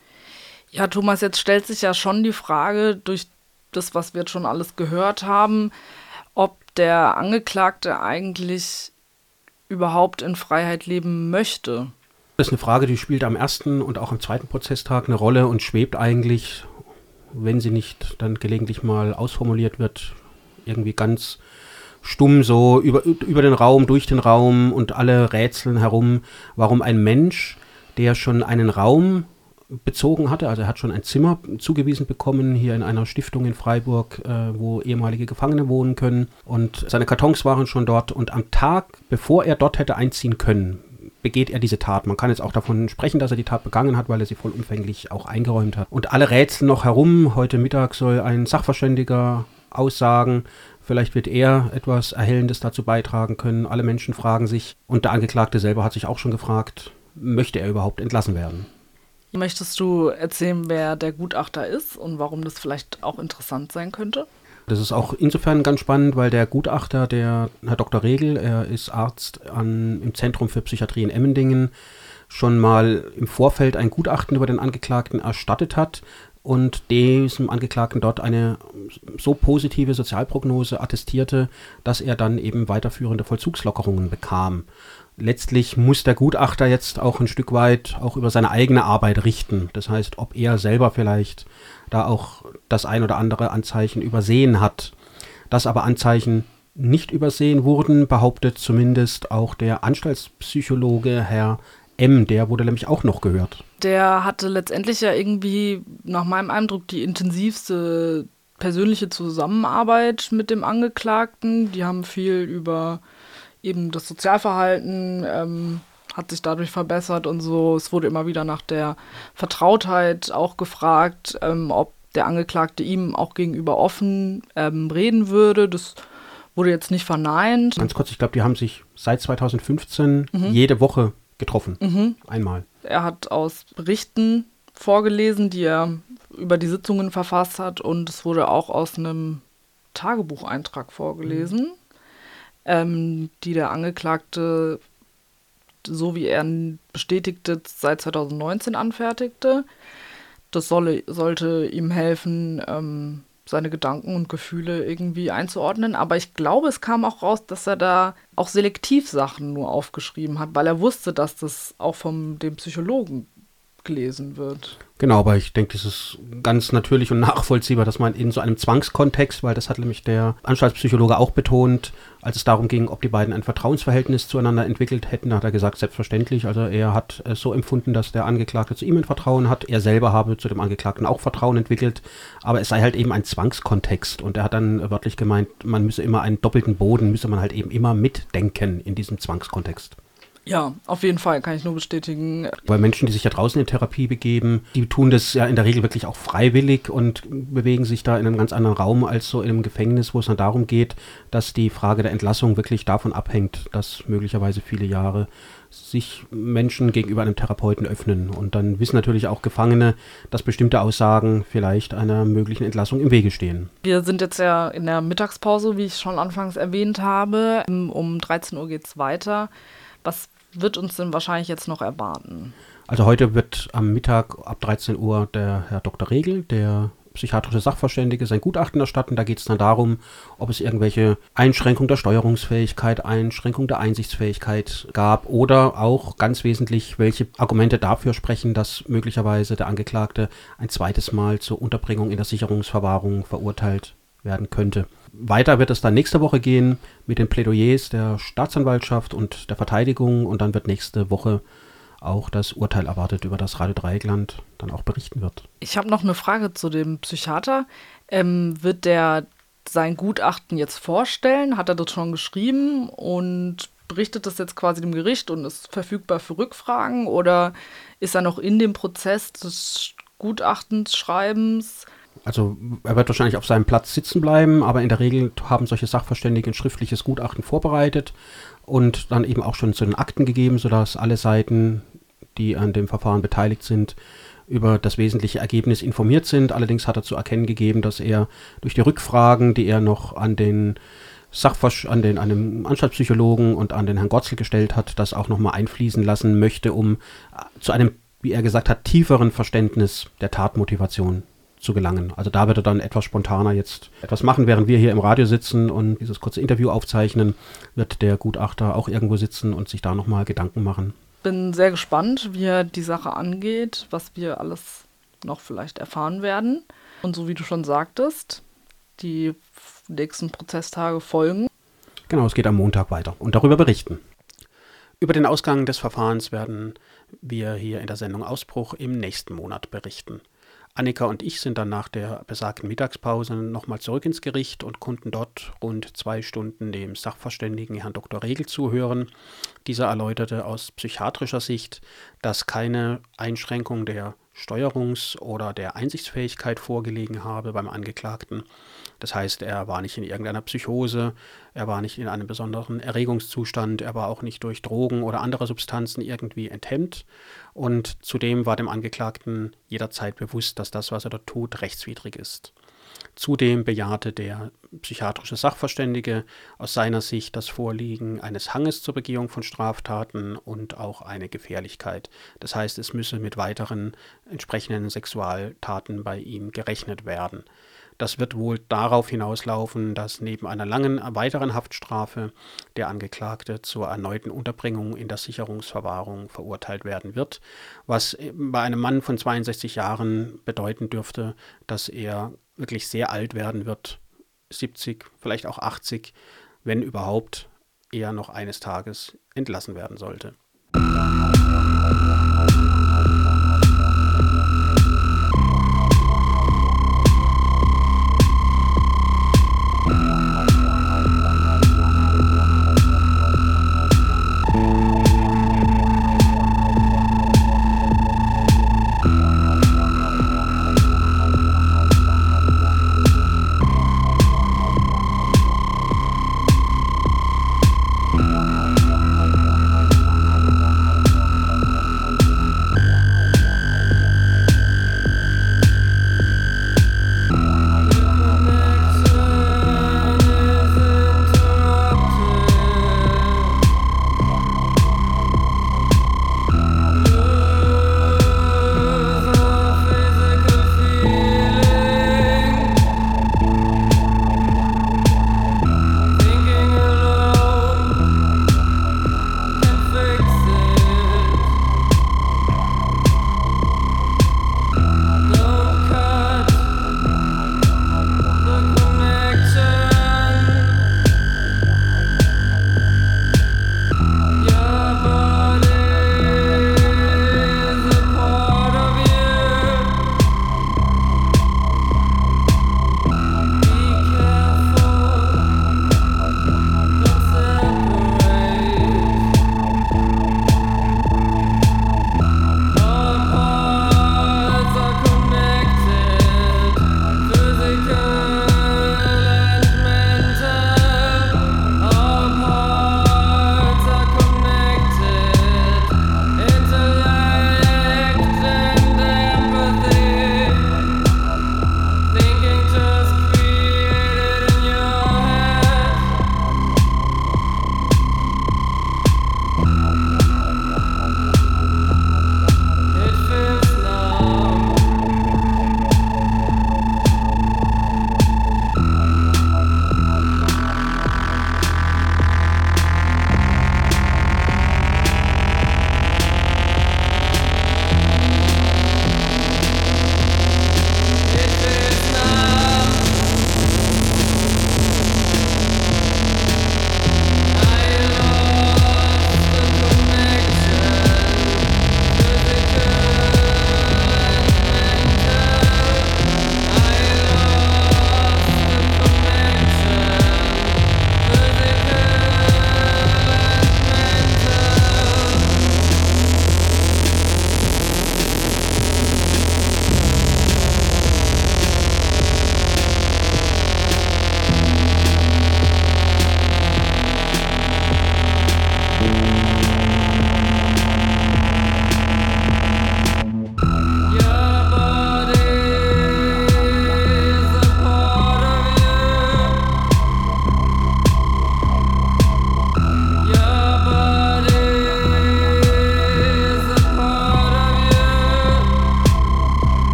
Ja, Thomas, jetzt stellt sich ja schon die Frage, durch das, was wir jetzt schon alles gehört haben, ob der Angeklagte eigentlich überhaupt in Freiheit leben möchte. Das ist eine Frage, die spielt am ersten und auch am zweiten Prozesstag eine Rolle und schwebt eigentlich, wenn sie nicht dann gelegentlich mal ausformuliert wird, irgendwie ganz stumm so über, über den Raum, durch den Raum und alle rätseln herum, warum ein Mensch, der schon einen Raum bezogen hatte, also er hat schon ein Zimmer zugewiesen bekommen, hier in einer Stiftung in Freiburg, äh, wo ehemalige Gefangene wohnen können und seine Kartons waren schon dort und am Tag, bevor er dort hätte einziehen können, begeht er diese Tat. Man kann jetzt auch davon sprechen, dass er die Tat begangen hat, weil er sie vollumfänglich auch eingeräumt hat. Und alle rätseln noch herum. Heute Mittag soll ein Sachverständiger aussagen. Vielleicht wird er etwas Erhellendes dazu beitragen können. Alle Menschen fragen sich, und der Angeklagte selber hat sich auch schon gefragt, möchte er überhaupt entlassen werden? Möchtest du erzählen, wer der Gutachter ist und warum das vielleicht auch interessant sein könnte? Das ist auch insofern ganz spannend, weil der Gutachter, der Herr Doktor Regel, er ist Arzt an, im Zentrum für Psychiatrie in Emmendingen, schon mal im Vorfeld ein Gutachten über den Angeklagten erstattet hat und diesem Angeklagten dort eine so positive Sozialprognose attestierte, dass er dann eben weiterführende Vollzugslockerungen bekam. Letztlich muss der Gutachter jetzt auch ein Stück weit auch über seine eigene Arbeit richten. Das heißt, ob er selber vielleicht da auch das ein oder andere Anzeichen übersehen hat. Dass aber Anzeichen nicht übersehen wurden, behauptet zumindest auch der Anstaltspsychologe Herr M., der wurde nämlich auch noch gehört. Der hatte letztendlich ja irgendwie, nach meinem Eindruck, die intensivste persönliche Zusammenarbeit mit dem Angeklagten. Die haben viel über eben das Sozialverhalten ähm, hat sich dadurch verbessert und so. Es wurde immer wieder nach der Vertrautheit auch gefragt, ähm, ob der Angeklagte ihm auch gegenüber offen ähm, reden würde. Das wurde jetzt nicht verneint. Ganz kurz, ich glaube, die haben sich seit zweitausendfünfzehn mhm. jede Woche getroffen. Mhm. Einmal. Er hat aus Berichten vorgelesen, die er über die Sitzungen verfasst hat und es wurde auch aus einem Tagebucheintrag vorgelesen. Mhm. Ähm, die der Angeklagte, so wie er bestätigte, seit zweitausendneunzehn anfertigte. Das solle, sollte ihm helfen, ähm, seine Gedanken und Gefühle irgendwie einzuordnen. Aber ich glaube, es kam auch raus, dass er da auch selektiv Sachen nur aufgeschrieben hat, weil er wusste, dass das auch von dem Psychologen abgelesen wird. Genau, aber ich denke, das ist ganz natürlich und nachvollziehbar, dass man in so einem Zwangskontext, weil das hat nämlich der Anstaltspsychologe auch betont, als es darum ging, ob die beiden ein Vertrauensverhältnis zueinander entwickelt hätten, hat er gesagt, selbstverständlich. Also er hat es so empfunden, dass der Angeklagte zu ihm ein Vertrauen hat. Er selber habe zu dem Angeklagten auch Vertrauen entwickelt, aber es sei halt eben ein Zwangskontext. Und er hat dann wörtlich gemeint, man müsse immer einen doppelten Boden, müsse man halt eben immer mitdenken in diesem Zwangskontext. Ja, auf jeden Fall, kann ich nur bestätigen. Weil Menschen, die sich ja draußen in Therapie begeben, die tun das ja in der Regel wirklich auch freiwillig und bewegen sich da in einem ganz anderen Raum als so in einem Gefängnis, wo es dann darum geht, dass die Frage der Entlassung wirklich davon abhängt, dass möglicherweise viele Jahre sich Menschen gegenüber einem Therapeuten öffnen. Und dann wissen natürlich auch Gefangene, dass bestimmte Aussagen vielleicht einer möglichen Entlassung im Wege stehen. Wir sind jetzt ja in der Mittagspause, wie ich schon anfangs erwähnt habe. Um dreizehn Uhr geht es weiter. Was wird uns denn wahrscheinlich jetzt noch erwarten? Also heute wird am Mittag ab dreizehn Uhr der Herr Doktor Regel, der psychiatrische Sachverständige, sein Gutachten erstatten. Da geht es dann darum, ob es irgendwelche Einschränkung der Steuerungsfähigkeit, Einschränkung der Einsichtsfähigkeit gab oder auch ganz wesentlich, welche Argumente dafür sprechen, dass möglicherweise der Angeklagte ein zweites Mal zur Unterbringung in der Sicherungsverwahrung verurteilt werden könnte. Weiter wird es dann nächste Woche gehen mit den Plädoyers der Staatsanwaltschaft und der Verteidigung und dann wird nächste Woche auch das Urteil erwartet, über das Radio Dreieckland dann auch berichten wird. Ich habe noch eine Frage zu dem Psychiater. Ähm, wird der sein Gutachten jetzt vorstellen? Hat er das schon geschrieben und berichtet das jetzt quasi dem Gericht und ist verfügbar für Rückfragen? Oder ist er noch in dem Prozess des Gutachtensschreibens? Also er wird wahrscheinlich auf seinem Platz sitzen bleiben, aber in der Regel haben solche Sachverständigen ein schriftliches Gutachten vorbereitet und dann eben auch schon zu den Akten gegeben, sodass alle Seiten, die an dem Verfahren beteiligt sind, über das wesentliche Ergebnis informiert sind. Allerdings hat er zu erkennen gegeben, dass er durch die Rückfragen, die er noch an den Sachversch- an den an den Anstaltspsychologen und an den Herrn Gotzel gestellt hat, das auch nochmal einfließen lassen möchte, um zu einem, wie er gesagt hat, tieferen Verständnis der Tatmotivation zu gelangen. Also da wird er dann etwas spontaner jetzt etwas machen, während wir hier im Radio sitzen und dieses kurze Interview aufzeichnen, wird der Gutachter auch irgendwo sitzen und sich da nochmal Gedanken machen. Bin sehr gespannt, wie er die Sache angeht, was wir alles noch vielleicht erfahren werden. Und so wie du schon sagtest, die nächsten Prozesstage folgen. Genau, es geht am Montag weiter und darüber berichten. Über den Ausgang des Verfahrens werden wir hier in der Sendung Ausbruch im nächsten Monat berichten. Annika und ich sind dann nach der besagten Mittagspause nochmal zurück ins Gericht und konnten dort rund zwei Stunden dem Sachverständigen Herrn Doktor Regel zuhören. Dieser erläuterte aus psychiatrischer Sicht, dass keine Einschränkung der Steuerungs- oder der Einsichtsfähigkeit vorgelegen habe beim Angeklagten. Das heißt, er war nicht in irgendeiner Psychose, er war nicht in einem besonderen Erregungszustand, er war auch nicht durch Drogen oder andere Substanzen irgendwie enthemmt. Und zudem war dem Angeklagten jederzeit bewusst, dass das, was er dort tut, rechtswidrig ist. Zudem bejahte der psychiatrische Sachverständige aus seiner Sicht das Vorliegen eines Hanges zur Begehung von Straftaten und auch eine Gefährlichkeit. Das heißt, es müsse mit weiteren entsprechenden Sexualtaten bei ihm gerechnet werden. Das wird wohl darauf hinauslaufen, dass neben einer langen weiteren Haftstrafe der Angeklagte zur erneuten Unterbringung in der Sicherungsverwahrung verurteilt werden wird, was bei einem Mann von zweiundsechzig Jahren bedeuten dürfte, dass er wirklich sehr alt werden wird, siebzig, vielleicht auch achtzig, wenn überhaupt er noch eines Tages entlassen werden sollte.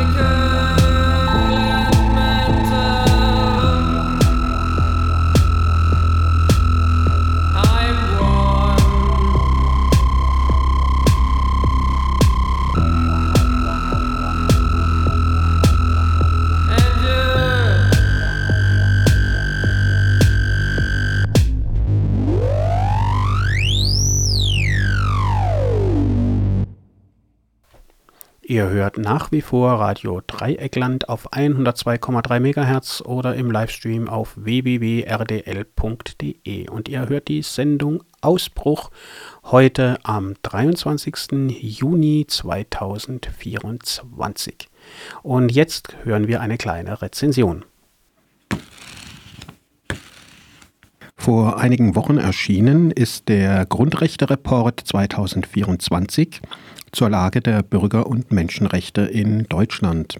Ihr hört nach wie vor Radio Dreieckland auf hundertzwei Komma drei Megahertz oder im Livestream auf w w w punkt r d l punkt d e. Und ihr hört die Sendung Ausbruch heute am dreiundzwanzigsten Juni zweitausendvierundzwanzig. Und jetzt hören wir eine kleine Rezension. Vor einigen Wochen erschienen ist der Grundrechte-Report zweitausendvierundzwanzig zur Lage der Bürger- und Menschenrechte in Deutschland.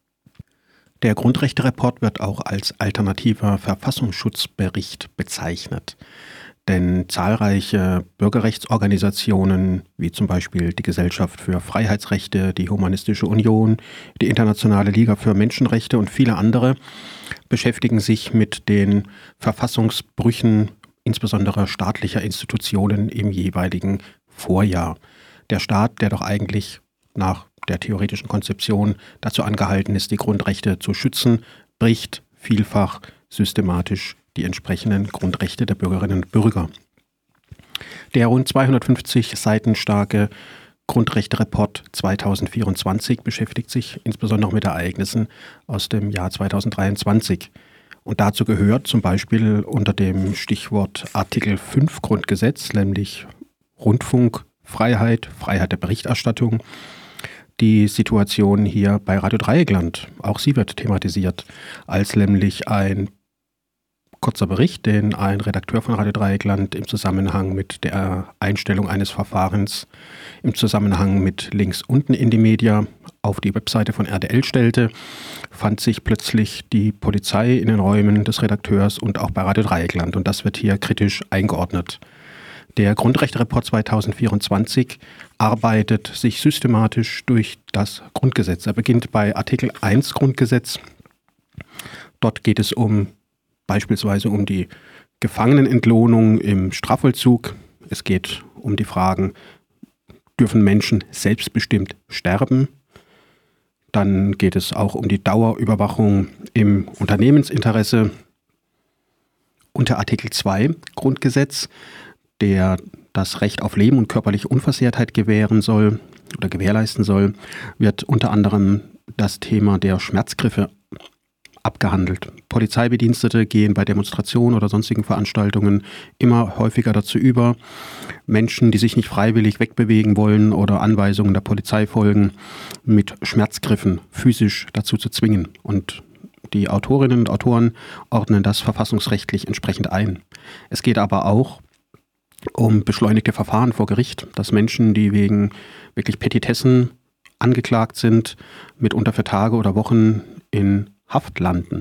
Der Grundrechte-Report wird auch als alternativer Verfassungsschutzbericht bezeichnet, denn zahlreiche Bürgerrechtsorganisationen, wie zum Beispiel die Gesellschaft für Freiheitsrechte, die Humanistische Union, die Internationale Liga für Menschenrechte und viele andere, beschäftigen sich mit den Verfassungsbrüchen, insbesondere staatlicher Institutionen im jeweiligen Vorjahr. Der Staat, der doch eigentlich nach der theoretischen Konzeption dazu angehalten ist, die Grundrechte zu schützen, bricht vielfach systematisch die entsprechenden Grundrechte der Bürgerinnen und Bürger. Der rund zweihundertfünfzig Seiten starke Grundrechte-Report zweitausendvierundzwanzig beschäftigt sich insbesondere mit Ereignissen aus dem Jahr zweitausenddreiundzwanzig. Und dazu gehört zum Beispiel unter dem Stichwort Artikel fünf Grundgesetz, nämlich Rundfunk, Freiheit, Freiheit der Berichterstattung, die Situation hier bei Radio Dreieckland. Auch sie wird thematisiert, als nämlich ein kurzer Bericht, den ein Redakteur von Radio Dreieckland im Zusammenhang mit der Einstellung eines Verfahrens, im Zusammenhang mit Links unten in die Media auf die Webseite von R D L stellte, fand sich plötzlich die Polizei in den Räumen des Redakteurs und auch bei Radio Dreieckland. Und das wird hier kritisch eingeordnet. Der Grundrechte-Report zweitausendvierundzwanzig arbeitet sich systematisch durch das Grundgesetz. Er beginnt bei Artikel eins Grundgesetz. Dort geht es um beispielsweise um die Gefangenenentlohnung im Strafvollzug. Es geht um die Fragen, dürfen Menschen selbstbestimmt sterben? Dann geht es auch um die Dauerüberwachung im Unternehmensinteresse. Unter Artikel zwei Grundgesetz, der das Recht auf Leben und körperliche Unversehrtheit gewähren soll oder gewährleisten soll, wird unter anderem das Thema der Schmerzgriffe abgehandelt. Polizeibedienstete gehen bei Demonstrationen oder sonstigen Veranstaltungen immer häufiger dazu über, Menschen, die sich nicht freiwillig wegbewegen wollen oder Anweisungen der Polizei folgen, mit Schmerzgriffen physisch dazu zu zwingen. Und die Autorinnen und Autoren ordnen das verfassungsrechtlich entsprechend ein. Es geht aber auch um beschleunigte Verfahren vor Gericht, dass Menschen, die wegen wirklich Petitessen angeklagt sind, mitunter für Tage oder Wochen in Haft landen.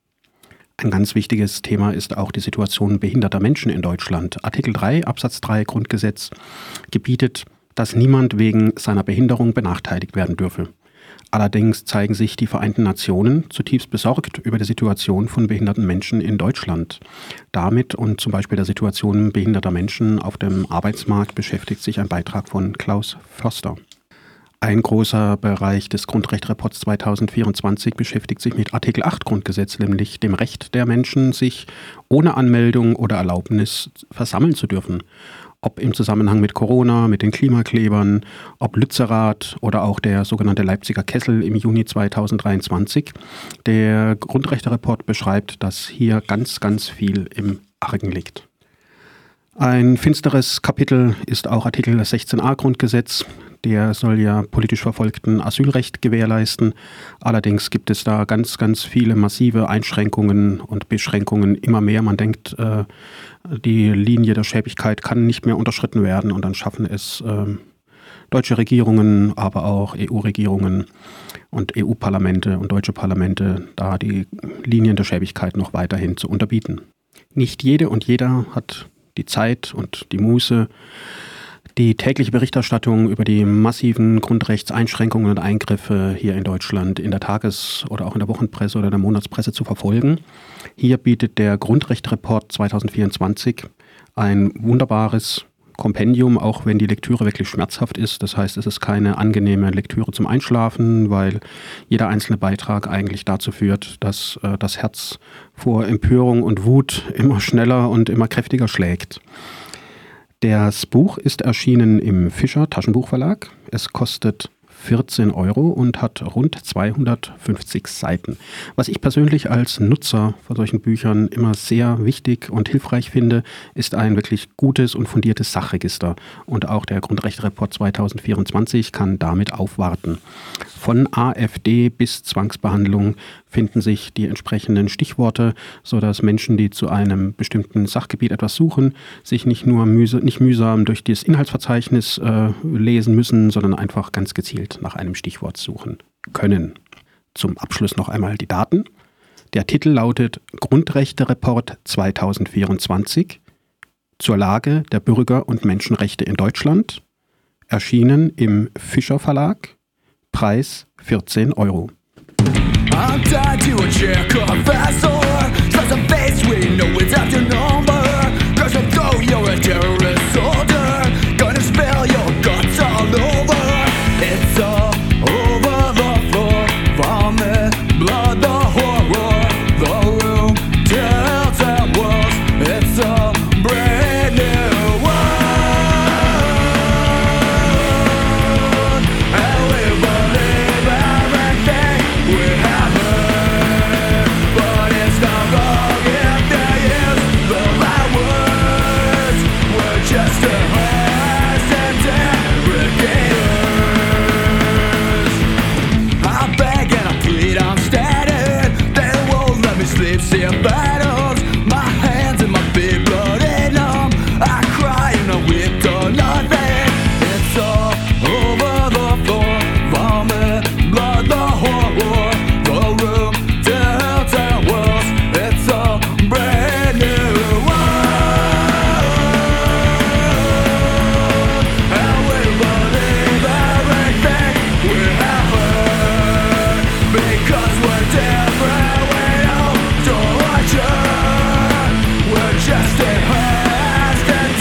Ein ganz wichtiges Thema ist auch die Situation behinderter Menschen in Deutschland. Artikel drei Absatz drei Grundgesetz gebietet, dass niemand wegen seiner Behinderung benachteiligt werden dürfe. Allerdings zeigen sich die Vereinten Nationen zutiefst besorgt über die Situation von behinderten Menschen in Deutschland. Damit und zum Beispiel der Situation behinderter Menschen auf dem Arbeitsmarkt beschäftigt sich ein Beitrag von Klaus Förster. Ein großer Bereich des Grundrechte-Reports zweitausendvierundzwanzig beschäftigt sich mit Artikel acht Grundgesetz, nämlich dem Recht der Menschen, sich ohne Anmeldung oder Erlaubnis versammeln zu dürfen. Ob im Zusammenhang mit Corona, mit den Klimaklebern, ob Lützerath oder auch der sogenannte Leipziger Kessel im Juni zweitausenddreiundzwanzig. Der Grundrechte-Report beschreibt, dass hier ganz, ganz viel im Argen liegt. Ein finsteres Kapitel ist auch Artikel sechzehn a Grundgesetz. Der soll ja politisch Verfolgten Asylrecht gewährleisten. Allerdings gibt es da ganz, ganz viele massive Einschränkungen und Beschränkungen. Immer mehr. Man denkt, äh, die Linie der Schäbigkeit kann nicht mehr unterschritten werden. Und dann schaffen es äh, deutsche Regierungen, aber auch E U-Regierungen und E U-Parlamente und deutsche Parlamente, da die Linien der Schäbigkeit noch weiterhin zu unterbieten. Nicht jede und jeder hat die Zeit und die Muße, Die tägliche Berichterstattung über die massiven Grundrechtseinschränkungen und Eingriffe hier in Deutschland in der Tages- oder auch in der Wochenpresse oder der Monatspresse zu verfolgen. Hier bietet der Grundrechte-Report zwanzig vierundzwanzig ein wunderbares Kompendium, auch wenn die Lektüre wirklich schmerzhaft ist. Das heißt, es ist keine angenehme Lektüre zum Einschlafen, weil jeder einzelne Beitrag eigentlich dazu führt, dass äh, das Herz vor Empörung und Wut immer schneller und immer kräftiger schlägt. Das Buch ist erschienen im Fischer Taschenbuchverlag. Es kostet vierzehn Euro und hat rund zweihundertfünfzig Seiten. Was ich persönlich als Nutzer von solchen Büchern immer sehr wichtig und hilfreich finde, ist ein wirklich gutes und fundiertes Sachregister. Und auch der Grundrechte-Report zwanzig vierundzwanzig kann damit aufwarten. Von AfD bis Zwangsbehandlung finden sich die entsprechenden Stichworte, sodass Menschen, die zu einem bestimmten Sachgebiet etwas suchen, sich nicht nur mühse, nicht mühsam durch das Inhaltsverzeichnis äh, lesen müssen, sondern einfach ganz gezielt nach einem Stichwort suchen können. Zum Abschluss noch einmal die Daten. Der Titel lautet Grundrechte-Report zwanzig vierundzwanzig zur Lage der Bürger- und Menschenrechte in Deutschland. Erschienen im Fischer Verlag. Preis vierzehn Euro. I'm tied to a chair, confessor. Trust a face, we know it's after number. Cause although you're a terrorist soldier, gonna spill your guts all over. It's all over the floor. Vomit, blood, the horror. The room tilts and walls. It's a brand new world. And we believe everything we have. But it's not wrong if they use the right words. We're just a harassed and interrogators. I beg and I plead, I'm standing. They won't let me sleep, seeing battles. My hands and my feet bloody numb. I cry and I weep to nothing. It's all over the floor. Vomit, blood, the horror. The room tilts and whirls. It's a brand new world. And we believe everything we have heard. Because we're different, we don't torture. We're just enhanced and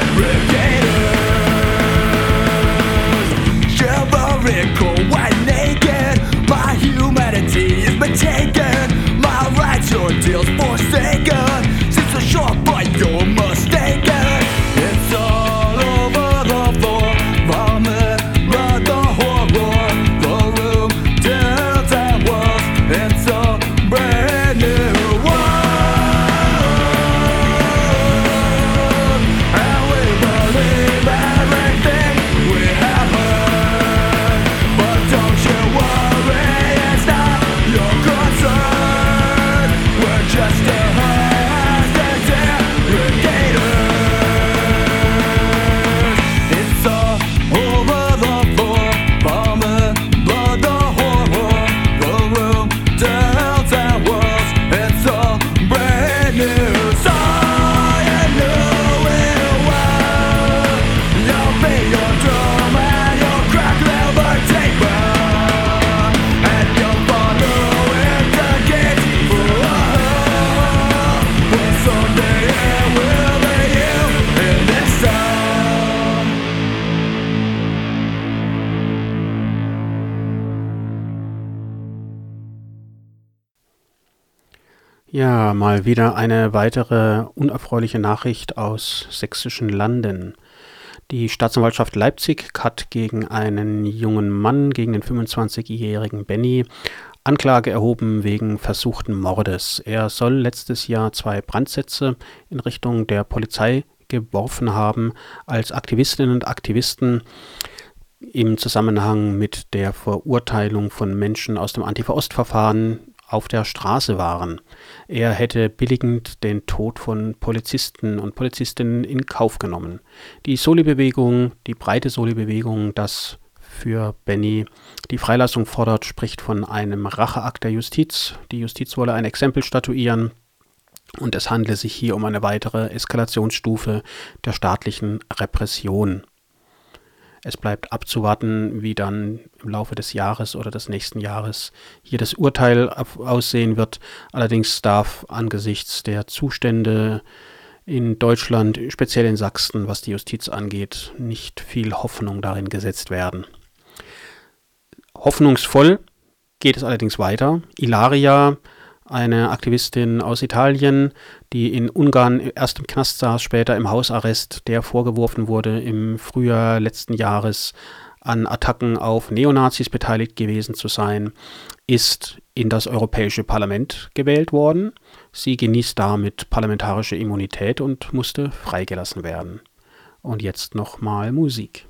interrogators. Shivering, cold, white, naked. My humanity has been taken. My rights, your deals forsaken. Since the short, but you're mistaken. It's all over the floor. Vomit, blood, the horror. The room tilts and whirls. It's a brand new world. And we believe everything we have heard. But don't you worry, it's not your concern. We're just a harassed interrogators. It's all over the floor. Vomit, blood, the horror. The room tilts and whirls. It's a brand new song. You knew it well. You'll be your drum and your crack liver taper. And you'll follow into gates for a hell. Well, someday it will be you in this song. Ja, mal wieder eine weitere unerfreuliche Nachricht aus sächsischen Landen. Die Staatsanwaltschaft Leipzig hat gegen einen jungen Mann, gegen den fünfundzwanzigjährigen Benny, Anklage erhoben wegen versuchten Mordes. Er soll letztes Jahr zwei Brandsätze in Richtung der Polizei geworfen haben, als Aktivistinnen und Aktivisten im Zusammenhang mit der Verurteilung von Menschen aus dem Antifa-Ost-Verfahren auf der Straße waren. Er hätte billigend den Tod von Polizisten und Polizistinnen in Kauf genommen. Die Soli-Bewegung, die breite Soli-Bewegung, das für Benny die Freilassung fordert, spricht von einem Racheakt der Justiz. Die Justiz wolle ein Exempel statuieren und es handle sich hier um eine weitere Eskalationsstufe der staatlichen Repression. Es bleibt abzuwarten, wie dann im Laufe des Jahres oder des nächsten Jahres hier das Urteil aussehen wird. Allerdings darf angesichts der Zustände in Deutschland, speziell in Sachsen, was die Justiz angeht, nicht viel Hoffnung darin gesetzt werden. Hoffnungsvoll geht es allerdings weiter. Ilaria, eine Aktivistin aus Italien, die in Ungarn erst im Knast saß, später im Hausarrest, der vorgeworfen wurde, im Frühjahr letzten Jahres an Attacken auf Neonazis beteiligt gewesen zu sein, ist in das Europäische Parlament gewählt worden. Sie genießt damit parlamentarische Immunität und musste freigelassen werden. Und jetzt nochmal Musik.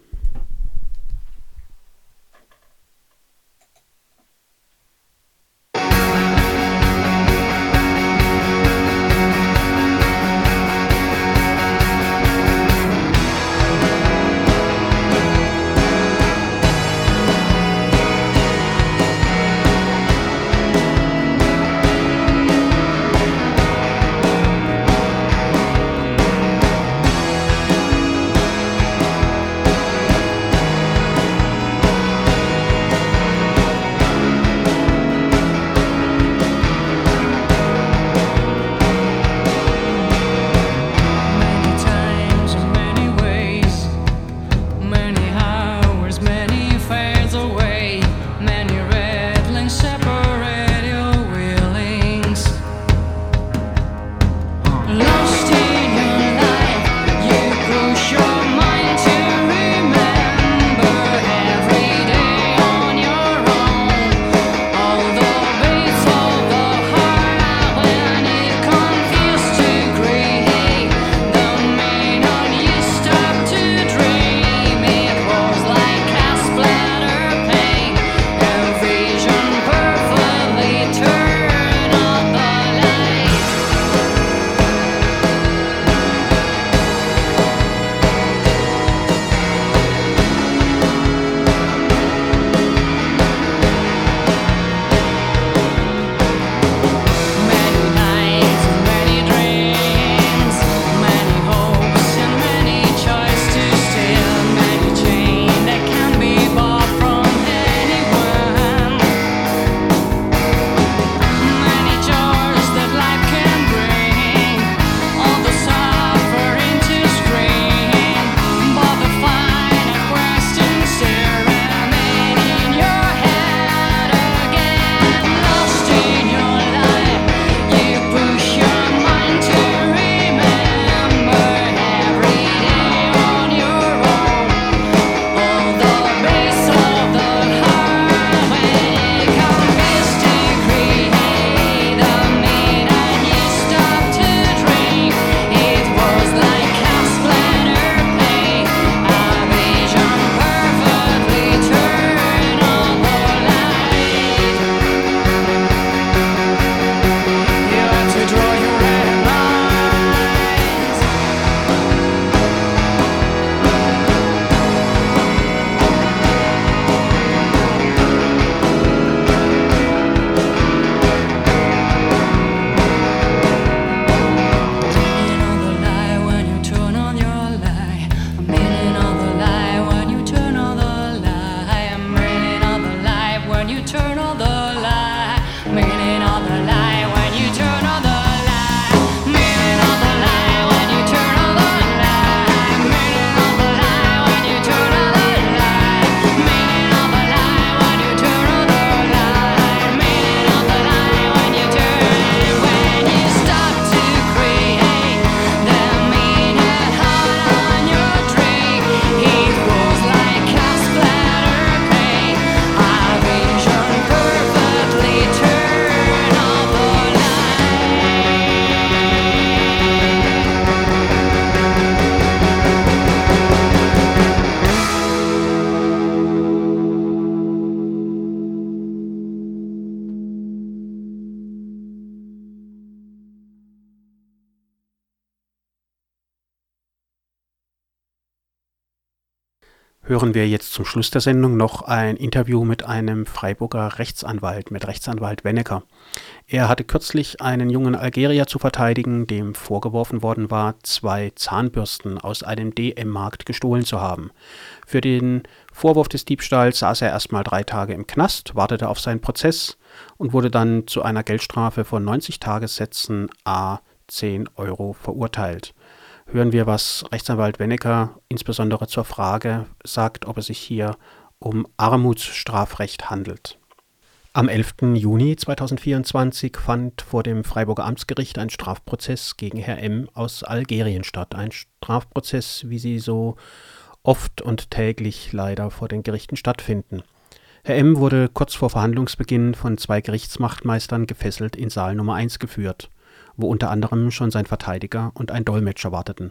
hören wir jetzt zum Schluss der Sendung noch ein Interview mit einem Freiburger Rechtsanwalt, mit Rechtsanwalt Wennecker. Er hatte kürzlich einen jungen Algerier zu verteidigen, dem vorgeworfen worden war, zwei Zahnbürsten aus einem D M-Markt gestohlen zu haben. Für den Vorwurf des Diebstahls saß er erstmal drei Tage im Knast, wartete auf seinen Prozess und wurde dann zu einer Geldstrafe von neunzig Tagessätzen à zehn Euro verurteilt. Hören wir, was Rechtsanwalt Wennecker insbesondere zur Frage sagt, ob es sich hier um Armutsstrafrecht handelt. Am elften Juni zweitausendvierundzwanzig fand vor dem Freiburger Amtsgericht ein Strafprozess gegen Herr M. aus Algerien statt. Ein Strafprozess, wie sie so oft und täglich leider vor den Gerichten stattfinden. Herr M. wurde kurz vor Verhandlungsbeginn von zwei Gerichtswachtmeistern gefesselt in Saal Nummer eins geführt, wo unter anderem schon sein Verteidiger und ein Dolmetscher warteten.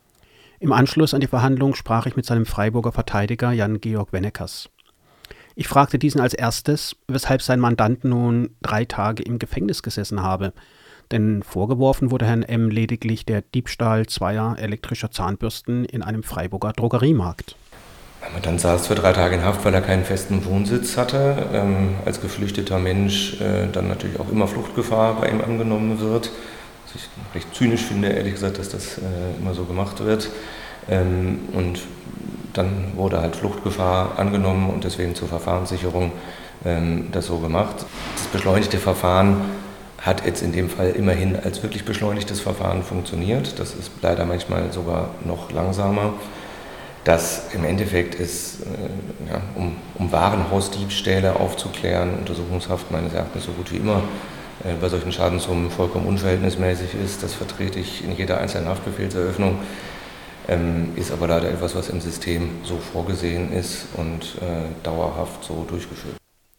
Im Anschluss an die Verhandlung sprach ich mit seinem Freiburger Verteidiger Jan-Georg Wenneckers. Ich fragte diesen als erstes, weshalb sein Mandant nun drei Tage im Gefängnis gesessen habe, denn vorgeworfen wurde Herrn M. lediglich der Diebstahl zweier elektrischer Zahnbürsten in einem Freiburger Drogeriemarkt. Mein Mandant saß für drei Tage in Haft, weil er keinen festen Wohnsitz hatte. Ähm, als geflüchteter Mensch äh, dann natürlich auch immer Fluchtgefahr bei ihm angenommen wird. Was ich recht zynisch finde, ehrlich gesagt, dass das äh, immer so gemacht wird. Ähm, und dann wurde halt Fluchtgefahr angenommen und deswegen zur Verfahrenssicherung ähm, das so gemacht. Das beschleunigte Verfahren hat jetzt in dem Fall immerhin als wirklich beschleunigtes Verfahren funktioniert. Das ist leider manchmal sogar noch langsamer. Das im Endeffekt ist, äh, ja, um, um Warenhausdiebstähle aufzuklären, Untersuchungshaft meines Erachtens so gut wie immer äh, bei solchen Schadenssummen vollkommen unverhältnismäßig ist. Das vertrete ich in jeder einzelnen Haftbefehlseröffnung, ähm, ist aber leider etwas, was im System so vorgesehen ist und äh, dauerhaft so durchgeführt.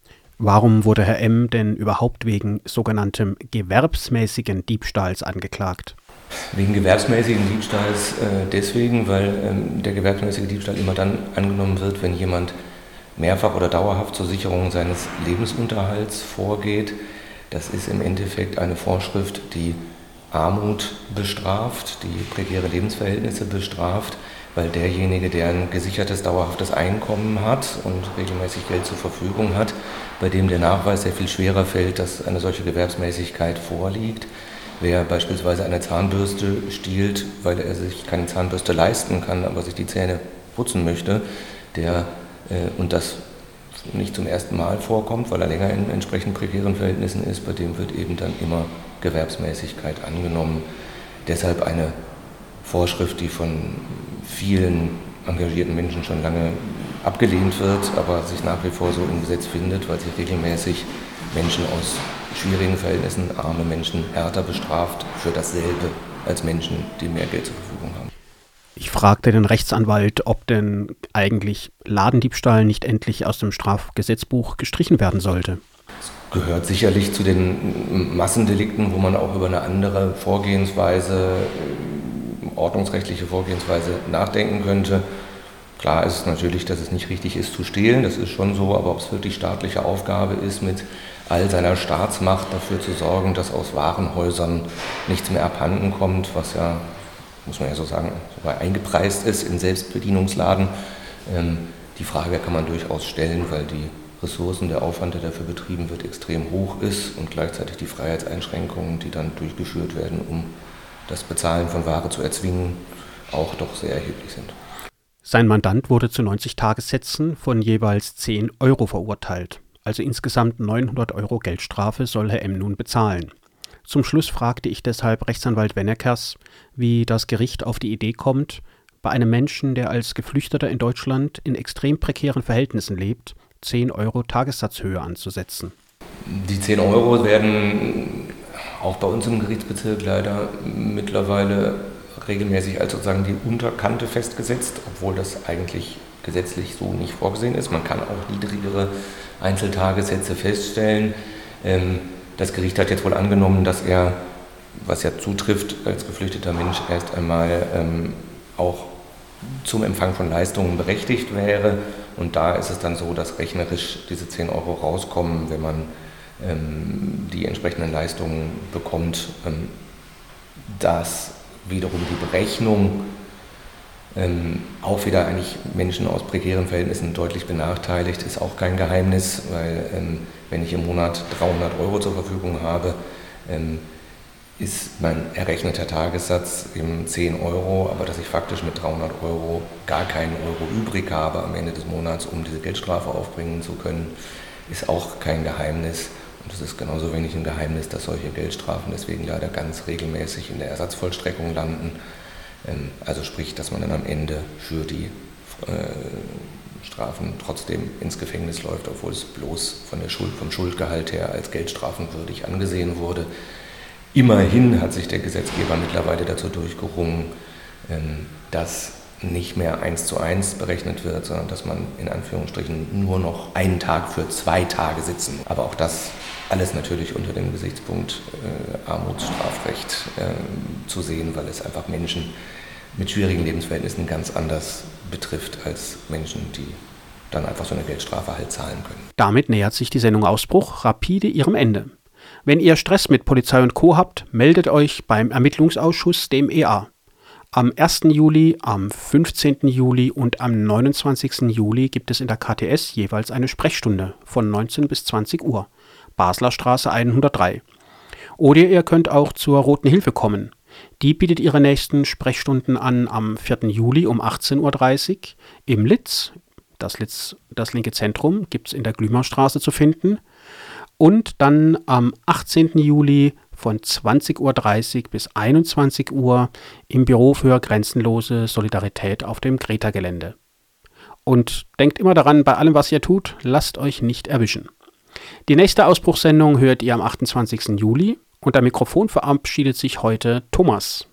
Warum wurde Herr M. denn überhaupt wegen sogenanntem gewerbsmäßigen Diebstahls angeklagt? Wegen gewerbsmäßigen Diebstahls äh, deswegen, weil ähm, der gewerbsmäßige Diebstahl immer dann angenommen wird, wenn jemand mehrfach oder dauerhaft zur Sicherung seines Lebensunterhalts vorgeht. Das ist im Endeffekt eine Vorschrift, die Armut bestraft, die prekäre Lebensverhältnisse bestraft, weil derjenige, der ein gesichertes, dauerhaftes Einkommen hat und regelmäßig Geld zur Verfügung hat, bei dem der Nachweis sehr viel schwerer fällt, dass eine solche Gewerbsmäßigkeit vorliegt. Wer beispielsweise eine Zahnbürste stiehlt, weil er sich keine Zahnbürste leisten kann, aber sich die Zähne putzen möchte, der, äh, und das nicht zum ersten Mal vorkommt, weil er länger in entsprechend prekären Verhältnissen ist, bei dem wird eben dann immer Gewerbsmäßigkeit angenommen. Deshalb eine Vorschrift, die von vielen engagierten Menschen schon lange abgelehnt wird, aber sich nach wie vor so im Gesetz findet, weil sie regelmäßig Menschen aus schwierigen Verhältnissen, arme Menschen, härter bestraft für dasselbe als Menschen, die mehr Geld zur Verfügung haben. Ich fragte den Rechtsanwalt, ob denn eigentlich Ladendiebstahl nicht endlich aus dem Strafgesetzbuch gestrichen werden sollte. Es gehört sicherlich zu den Massendelikten, wo man auch über eine andere Vorgehensweise, ordnungsrechtliche Vorgehensweise nachdenken könnte. Klar ist es natürlich, dass es nicht richtig ist zu stehlen, das ist schon so, aber ob es wirklich staatliche Aufgabe ist, mit all seiner Staatsmacht dafür zu sorgen, dass aus Warenhäusern nichts mehr abhanden kommt, was ja, muss man ja so sagen, sogar eingepreist ist in Selbstbedienungsladen. Ähm, die Frage kann man durchaus stellen, weil die Ressourcen, der Aufwand, der dafür betrieben wird, extrem hoch ist und gleichzeitig die Freiheitseinschränkungen, die dann durchgeführt werden, um das Bezahlen von Ware zu erzwingen, auch doch sehr erheblich sind. Sein Mandant wurde zu neunzig Tagessätzen von jeweils zehn Euro verurteilt. Also insgesamt neunhundert Euro Geldstrafe soll Herr M. nun bezahlen. Zum Schluss fragte ich deshalb Rechtsanwalt Wenneckers, wie das Gericht auf die Idee kommt, bei einem Menschen, der als Geflüchteter in Deutschland in extrem prekären Verhältnissen lebt, zehn Euro Tagessatzhöhe anzusetzen. Die zehn Euro werden auch bei uns im Gerichtsbezirk leider mittlerweile regelmäßig als sozusagen die Unterkante festgesetzt, obwohl das eigentlich gesetzlich so nicht vorgesehen ist. Man kann auch niedrigere Einzeltagessätze feststellen. Das Gericht hat jetzt wohl angenommen, dass er, was ja zutrifft, als geflüchteter Mensch erst einmal auch zum Empfang von Leistungen berechtigt wäre. Und da ist es dann so, dass rechnerisch diese zehn Euro rauskommen, wenn man die entsprechenden Leistungen bekommt. Dass wiederum die Berechnung Ähm, auch wieder eigentlich Menschen aus prekären Verhältnissen deutlich benachteiligt, ist auch kein Geheimnis, weil ähm, wenn ich im Monat dreihundert Euro zur Verfügung habe, ähm, ist mein errechneter Tagessatz eben zehn Euro, aber dass ich faktisch mit dreihundert Euro gar keinen Euro übrig habe am Ende des Monats, um diese Geldstrafe aufbringen zu können, ist auch kein Geheimnis. Und es ist genauso wenig ein Geheimnis, dass solche Geldstrafen deswegen leider ganz regelmäßig in der Ersatzvollstreckung landen. Also sprich, dass man dann am Ende für die äh, Strafen trotzdem ins Gefängnis läuft, obwohl es bloß von der Schuld, vom Schuldgehalt her als geldstrafenwürdig angesehen wurde. Immerhin hat sich der Gesetzgeber mittlerweile dazu durchgerungen, ähm, dass nicht mehr eins zu eins berechnet wird, sondern dass man in Anführungsstrichen nur noch einen Tag für zwei Tage sitzen. Aber auch das alles natürlich unter dem Gesichtspunkt äh, Armutsstrafrecht äh, zu sehen, weil es einfach Menschen mit schwierigen Lebensverhältnissen ganz anders betrifft als Menschen, die dann einfach so eine Geldstrafe halt zahlen können. Damit nähert sich die Sendung Ausbruch rapide ihrem Ende. Wenn ihr Stress mit Polizei und Co. habt, meldet euch beim Ermittlungsausschuss, dem E A. Am ersten Juli, am fünfzehnten Juli und am neunundzwanzigsten Juli gibt es in der K T S jeweils eine Sprechstunde von neunzehn bis zwanzig Uhr. Basler Straße hundertdrei. Oder ihr könnt auch zur Roten Hilfe kommen. Die bietet ihre nächsten Sprechstunden an am vierten Juli um achtzehn Uhr dreißig im Litz. Das Litz, das linke Zentrum, gibt es in der Glümerstraße zu finden. Und dann am achtzehnten Juli von zwanzig Uhr dreißig bis einundzwanzig Uhr im Büro für grenzenlose Solidarität auf dem Greta-Gelände. Und denkt immer daran, bei allem, was ihr tut, lasst euch nicht erwischen. Die nächste Ausbruchssendung hört ihr am achtundzwanzigsten Juli und am Mikrofon verabschiedet sich heute Thomas.